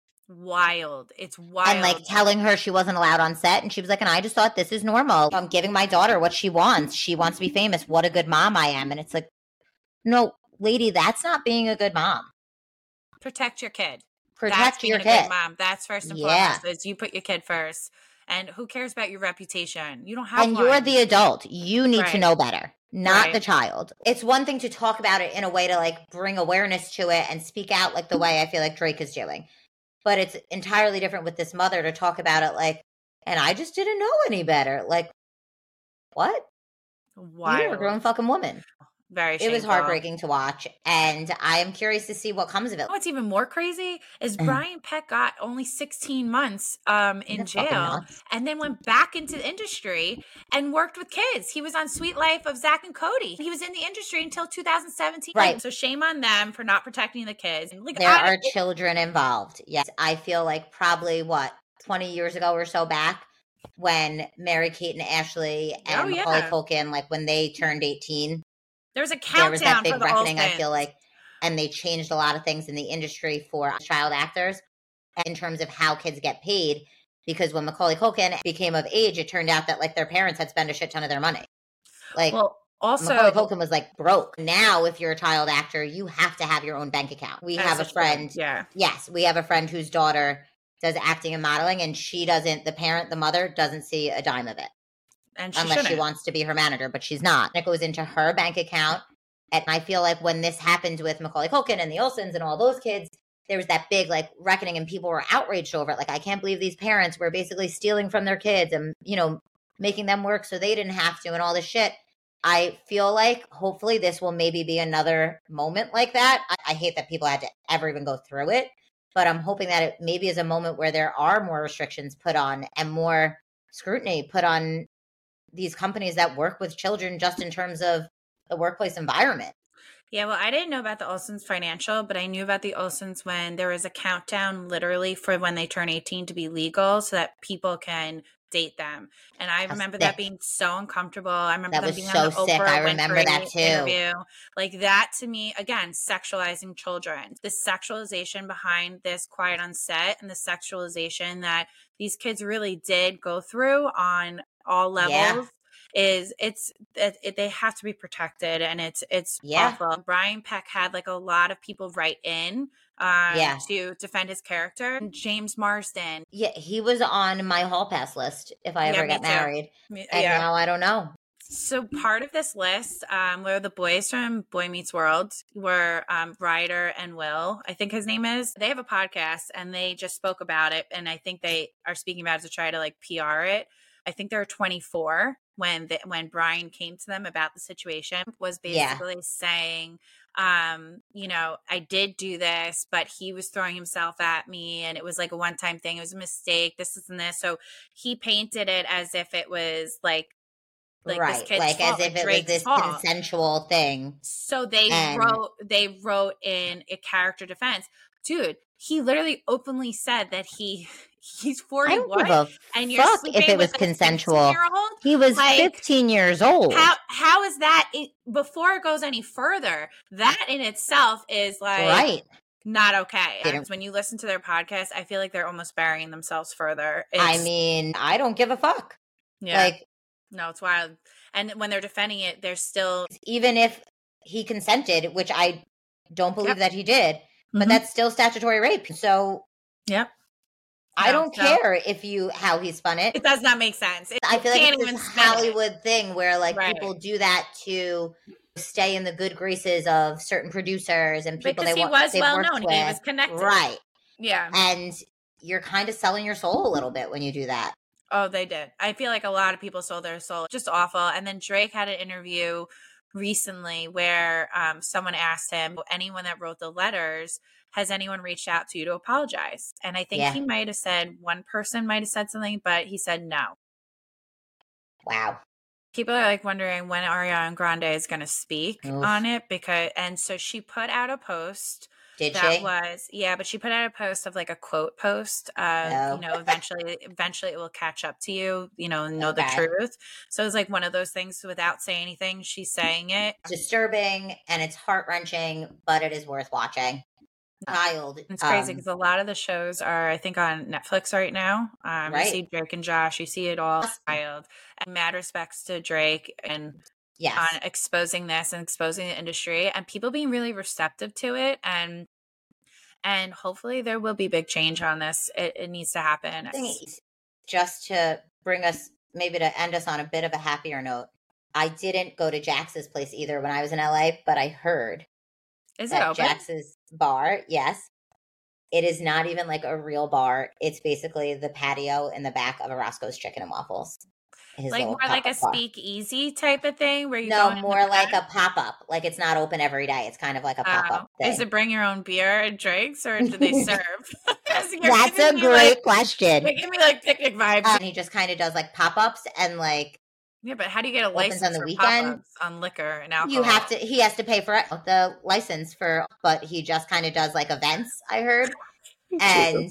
Wild. It's wild. And like telling her she wasn't allowed on set. And she was like, and I just thought this is normal. I'm giving my daughter what she wants. She wants to be famous. What a good mom I am. And it's like, no, lady, that's not being a good mom. Protect your kid. Protect That's being your a kid. good mom. That's first and Yeah. foremost. Is you put your kid first. And who cares about your reputation? You don't have And one. you're the adult. You need to Right. know better, not Right. the child. It's one thing to talk about it in a way to like bring awareness to it and speak out like the way I feel like Drake is doing. But it's entirely different with this mother to talk about it like, and I just didn't know any better. Like, what? Wild. You're a grown fucking woman. Very It shameful. was heartbreaking to watch, and I am curious to see what comes of it. What's even more crazy is Brian Peck got only sixteen months um, in That's fucking jail nuts. and then went back into the industry and worked with kids. He was on Sweet Life of Zach and Cody. He was in the industry until two thousand seventeen. Right. So shame on them for not protecting the kids. Like, There I- are children involved. Yes, I feel like probably what twenty years ago or so back when Mary Kate and Ashley and Oh, yeah. Macaulay Culkin, like when they turned eighteen, There was a there was that countdown big for the reckoning. I Olsons. feel like, and they changed a lot of things in the industry for child actors in terms of how kids get paid. Because when Macaulay Culkin became of age, it turned out that like their parents had spent a shit ton of their money. Like, Well, also, Macaulay Culkin was like broke. Now, if you're a child actor, you have to have your own bank account. We as have a should. friend. Yeah. Yes, we have a friend whose daughter does acting and modeling, and she doesn't, the parent, the mother, doesn't see a dime of it. And she Unless she shouldn't. wants to be her manager, but she's not. It goes into her bank account. And I feel like when this happened with Macaulay Culkin and the Olsons and all those kids, there was that big like reckoning and people were outraged over it. Like, I can't believe these parents were basically stealing from their kids and, you know, making them work so they didn't have to and all this shit. I feel like hopefully this will maybe be another moment like that. I, I hate that people had to ever even go through it, but I'm hoping that it maybe is a moment where there are more restrictions put on and more scrutiny put on these companies that work with children just in terms of the workplace environment. Yeah, well, I didn't know about the Olsons financial, but I knew about the Olsons when there was a countdown literally for when they turn eighteen to be legal so that people can date them. And I That's remember sick. that being so uncomfortable. I remember That them was being so on the sick. Oprah I remember Winfrey that too. interview. Like that to me, again, sexualizing children. The sexualization behind this Quiet on Set and the sexualization that these kids really did go through on all levels. Yeah. Is it's it, it, they have to be protected, and it's it's Yeah. awful. Brian Peck had like a lot of people write in um, Yeah. to defend his character. James Marsden, Yeah, he was on my hall pass list if I Yeah, ever me get too. married. Me- And yeah. now I don't know. So part of this list um, were the boys from Boy Meets World, were um, Ryder and Will, I think his name is. They have a podcast, and they just spoke about it, and I think they are speaking about it to try to like P R it. I think they were twenty-four when the, when Brian came to them about the situation, was Yeah. basically saying, um, you know, I did do this, but he was throwing himself at me, and it was like a one-time thing. It was a mistake. This, this, and this. So he painted it as if it was like, like this Right. kid's Like fault, as if like it was Drake's this fault. consensual thing. So they And- wrote they wrote in a character defense. Dude, he literally openly said that he he's I don't forty-one give a and you're fuck sleeping if it was with a consensual. sixteen-year-old? He was Like, fifteen years old. How how is that it, before it goes any further? That in itself is like Right. not okay. They don't- When you listen to their podcast, I feel like they're almost burying themselves further. I It's- mean, I don't give a fuck. yeah, Like, no, it's wild. And when they're defending it, they're still even if he consented, which I don't believe Yep. that he did, but Mhm. that's still statutory rape. So Yep. I No, don't no. care if you how he spun it. It does not make sense. It, I feel you like can't it's even this spin it. Hollywood thing where like Right. people do that to stay in the good graces of certain producers and people Because they he want was they've well worked known. with. He was connected. Right. Yeah. And you're kind of selling your soul a little bit when you do that. Oh, they did. I feel like a lot of people sold their soul. Just awful. And then Drake had an interview recently where um, someone asked him, anyone that wrote the letters, has anyone reached out to you to apologize? And I think Yeah. he might have said one person might have said something, but he said no. Wow. People are like wondering when Ariana Grande is going to speak Oof. on it because, and so she put out a post. Did that she? was, yeah, but she put out a post of like a quote post of, Oh. you know, eventually, eventually it will catch up to you, you know, know Okay. the truth. So it's like one of those things without saying anything, she's saying it. Disturbing and it's heart wrenching, but it is worth watching. Child. It's crazy um, because a lot of the shows are, I think, on Netflix right now. Um, Right. You see Drake and Josh, you see it all. Child. And mad respects to Drake and yes. on exposing this and exposing the industry and people being really receptive to it. And And hopefully there will be big change on this. It, it needs to happen. Just to bring us, maybe to end us on a bit of a happier note, I didn't go to Jax's place either when I was in L A, but I heard Is it that open? Jax's bar, yes, it is not even like a real bar. It's basically the patio in the back of a Roscoe's Chicken and Waffles. His Like more like a bar. speakeasy type of thing where you no go more like a pop-up. Like it's not open every day. It's kind of like a pop-up oh. thing. Is it bring your own beer and drinks or do they serve? That's a great like, question. They give me like picnic vibes. Um, he just kind of does like pop-ups and like yeah, but how do you get a license on the for weekend pop-ups on liquor and alcohol? You have to. He has to pay for the license for, but he just kind of does like events. I heard, and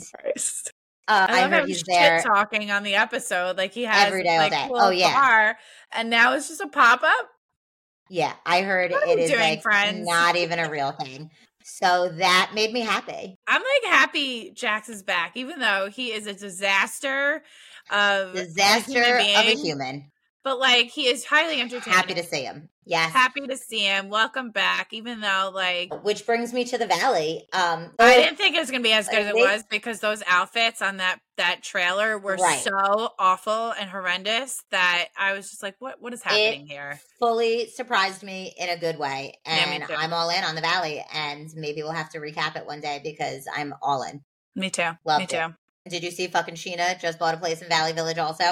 uh, I, I heard he's there talking on the episode like he has every day, like, all day. Cool Oh yeah, bar, and now it's just a pop-up. Yeah, I heard what it is doing, like friends? Not even a real thing. So that made me happy. I'm like happy Jax is back, even though he is a disaster of disaster a being, of a human. But like he is highly entertaining. Happy to see him. Yes. Happy to see him. Welcome back. Even though like Which brings me to the Valley. Um I didn't think it was gonna be as good as it they, was because those outfits on that that trailer were right. so awful and horrendous that I was just like, what what is happening it here? Fully surprised me in a good way. And yeah, I'm all in on the Valley, and maybe we'll have to recap it one day because I'm all in. Me too. Loved me too. It. Did you see fucking Sheena just bought a place in Valley Village also?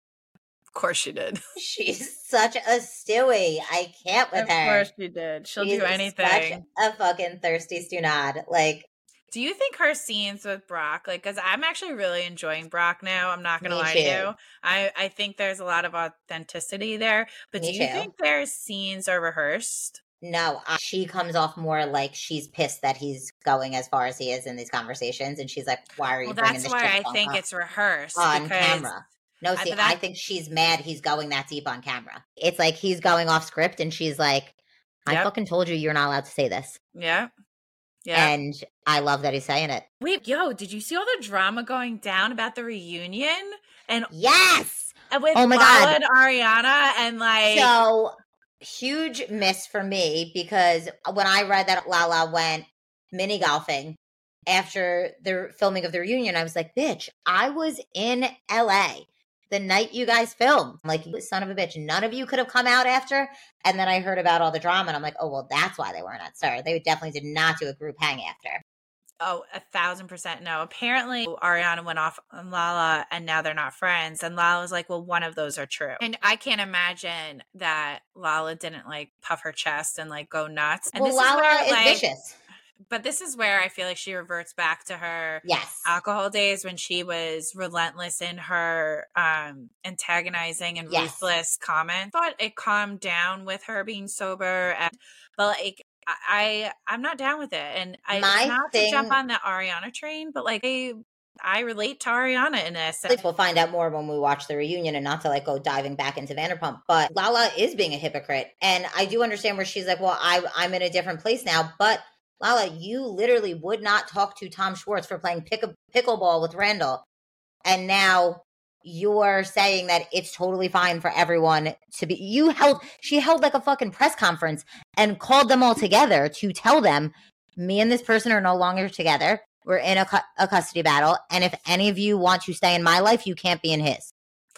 Of course she did. She's such a stewie. I can't with of her. Of course she did. She'll She's do anything. Such a fucking thirsty stunad. Like, do you think her scenes with Brock, like, because I'm actually really enjoying Brock now. I'm not going to lie too. to you. I, I think there's a lot of authenticity there. But Me do you too. think their scenes are rehearsed? No, uh, she comes off more like she's pissed that he's going as far as he is in these conversations. And she's like, why are you well, bringing that's this why I on, think it's rehearsed. on because camera. No, see, I, I think she's mad he's going that deep on camera. It's like he's going off script and she's like, I yep. fucking told you you're not allowed to say this. Yeah. Yeah. And I love that he's saying it. Wait, yo, did you see all the drama going down about the reunion? And yes. And with oh my Lala God. and Ariana and like. So huge miss for me because when I read that Lala went mini golfing after the filming of the reunion, I was like, bitch, I was in L A the night you guys filmed. I'm like, you son of a bitch, none of you could have come out after. And then I heard about all the drama and I'm like, oh, well, that's why they weren't at Sir. They definitely did not do a group hang after. Oh, a thousand percent no. Apparently Ariana went off on Lala and now they're not friends. And Lala's like, well, one of those are true. And I can't imagine that Lala didn't like puff her chest and like go nuts. And well, this Lala is, where, is like, vicious. But this is where I feel like she reverts back to her yes. alcohol days when she was relentless in her um, antagonizing and yes. ruthless comments. I thought it calmed down with her being sober. And, but like, I, I'm not down with it. And I My not thing, to jump on the Ariana train, but like, I, I relate to Ariana in this. At least we'll find out more when we watch the reunion and not to like go diving back into Vanderpump. But Lala is being a hypocrite. And I do understand where she's like, well, I, I'm in a different place now, but Lala, you literally would not talk to Tom Schwartz for playing pick- pickleball with Randall. And now you're saying that it's totally fine for everyone to be, you held, she held like a fucking press conference and called them all together to tell them, me and this person are no longer together. We're in a, cu- a custody battle. And if any of you want to stay in my life, you can't be in his.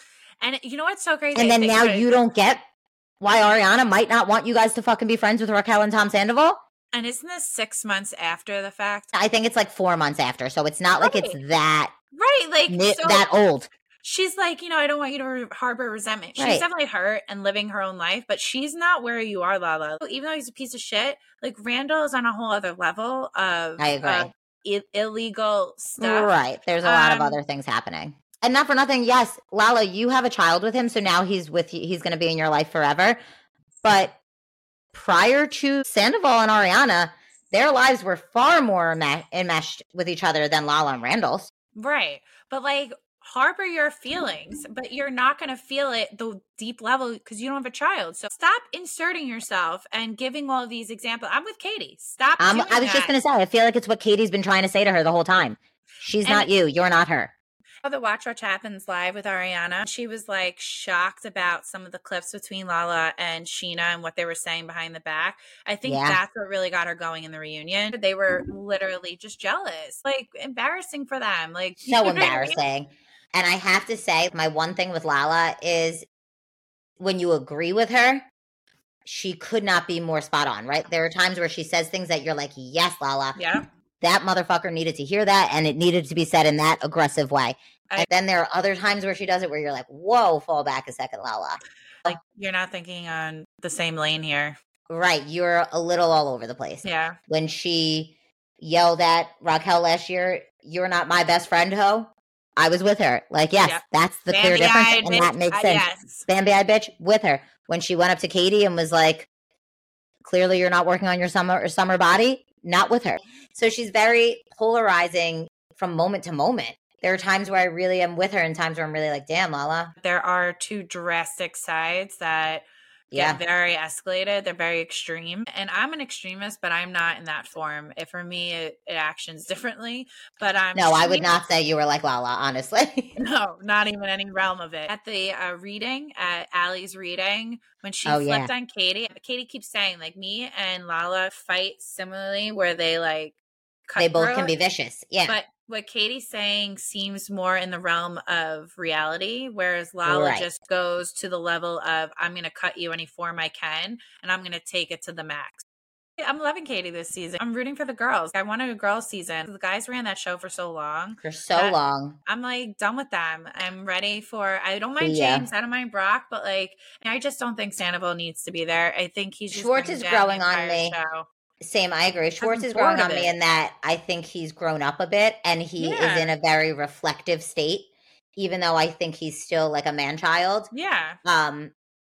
And you know what's so crazy? And then now you don't get why Ariana might not want you guys to fucking be friends with Raquel and Tom Sandoval. And isn't this six months after the fact? I think it's like four months after. So it's not like right. it's that right, like ni- so that old. she's like, you know, I don't want you to re- harbor resentment. She's Right. definitely hurt and living her own life, but she's not where you are, Lala. Even though he's a piece of shit, like Randall is on a whole other level of I agree. Uh, I- illegal stuff. Right. There's a lot Um, of other things happening. And not for nothing, yes, Lala, you have a child with him, so now he's with you. He's going to be in your life forever. But prior to Sandoval and Ariana, their lives were far more enme- enmeshed with each other than Lala and Randall's. Right. But like, harbor your feelings, but you're not going to feel it the deep level because you don't have a child. So stop inserting yourself and giving all of these examples. I'm with Katie. Stop. Um, doing I was that. just going to say, I feel like it's what Katie's been trying to say to her the whole time. She's And- not you. You're not her. The Watch What Happens live with Ariana. She was like shocked about some of the clips between Lala and Sheena and what they were saying behind the back. I think Yeah. that's what really got her going in the reunion. They were literally just jealous, like embarrassing for them. Like you know So what I mean? embarrassing. And I have to say, my one thing with Lala is when you agree with her, she could not be more spot on, right? There are times where she says things that you're like, yes, Lala. Yeah. That motherfucker needed to hear that, and it needed to be said in that aggressive way. I- And then there are other times where she does it where you're like, whoa, fall back a second, Lala. Like you're not thinking on the same lane here. Right. You're a little all over the place. Yeah. When she yelled at Raquel last year, you're not my best friend, ho. I was with her. Like, yes, Yeah. that's the clear difference, Bambi-eyed and bitch. that makes Uh, sense. yes. Bambi-eyed bitch, with her. When she went up to Katie and was like, clearly you're not working on your summer or summer body, not with her. So she's very polarizing from moment to moment. There are times where I really am with her and times where I'm really like, damn, Lala. There are two drastic sides that Yeah. get very escalated. They're very extreme. And I'm an extremist, but I'm not in that form. If for me, it, it actions differently. But I'm No, I would Sheena- not say you were like Lala, honestly. No, not even any realm of it. At the uh, reading, at Allie's reading, when she Oh, flipped yeah. on Katie, Katie keeps saying, like, me and Lala fight similarly where they, like, cut They both through can it. be vicious. Yeah. But what Katie's saying seems more in the realm of reality, whereas Lala Right. just goes to the level of, I'm going to cut you any form I can, and I'm going to take it to the max. I'm loving Katie this season. I'm rooting for the girls. I wanted a girls season. The guys ran that show for so long. For so that long. I'm like done with them. I'm ready for, I don't mind Yeah. James, I don't mind Brock, but like, I just don't think Sandoval needs to be there. I think he's just Schwartz bringing is down the growing on entire me. show. Same, I agree. Schwartz I'm is growing bored on of me it. in that I think he's grown up a bit and he Yeah. is in a very reflective state, even though I think he's still like a man-child. Yeah. Um,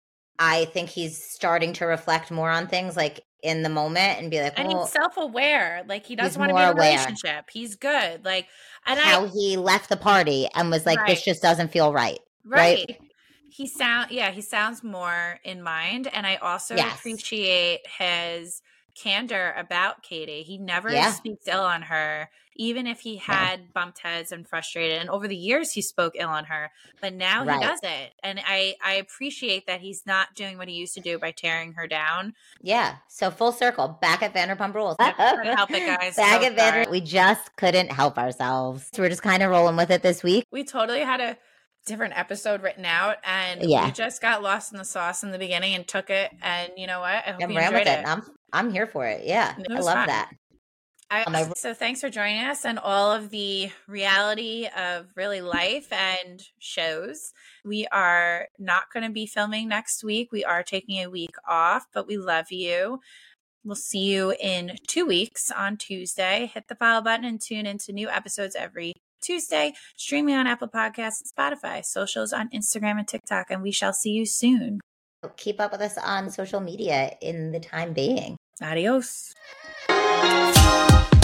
I think he's starting to reflect more on things like in the moment and be like, And oh, he's self-aware. Like he He's doesn't want to be in more a aware. relationship. He's good. Like, and how I, he left the party and was like, this Right. just doesn't feel right. right. right? He sound, yeah, he sounds more in mind. And I also Yes. appreciate his candor about Katie. He never Yeah. speaks ill on her, even if he had bumped heads and frustrated. And over the years, he spoke ill on her, but now Right. he doesn't. And I, I appreciate that he's not doing what he used to do by tearing her down. Yeah. So full circle, back at Vanderpump Rules. Yep, couldn't help it, guys. Back So at Vander, sorry. we just couldn't help ourselves. So we're just kind of rolling with it this week. We totally had a different episode written out, and Yeah. we just got lost in the sauce in the beginning and took it. And you know what? I hope I'm you ran enjoyed with it. it. I'm I'm here for it. Yeah. It I was love fun. that. I, Um, I- so thanks for joining us and all of the reality of really life and shows. We are not going to be filming next week. We are taking a week off, but we love you. We'll see you in two weeks on Tuesday. Hit the follow button and tune into new episodes every Tuesday, streaming on Apple Podcasts and Spotify, socials on Instagram and TikTok, and we shall see you soon. Keep up with us on social media in the time being. Adios.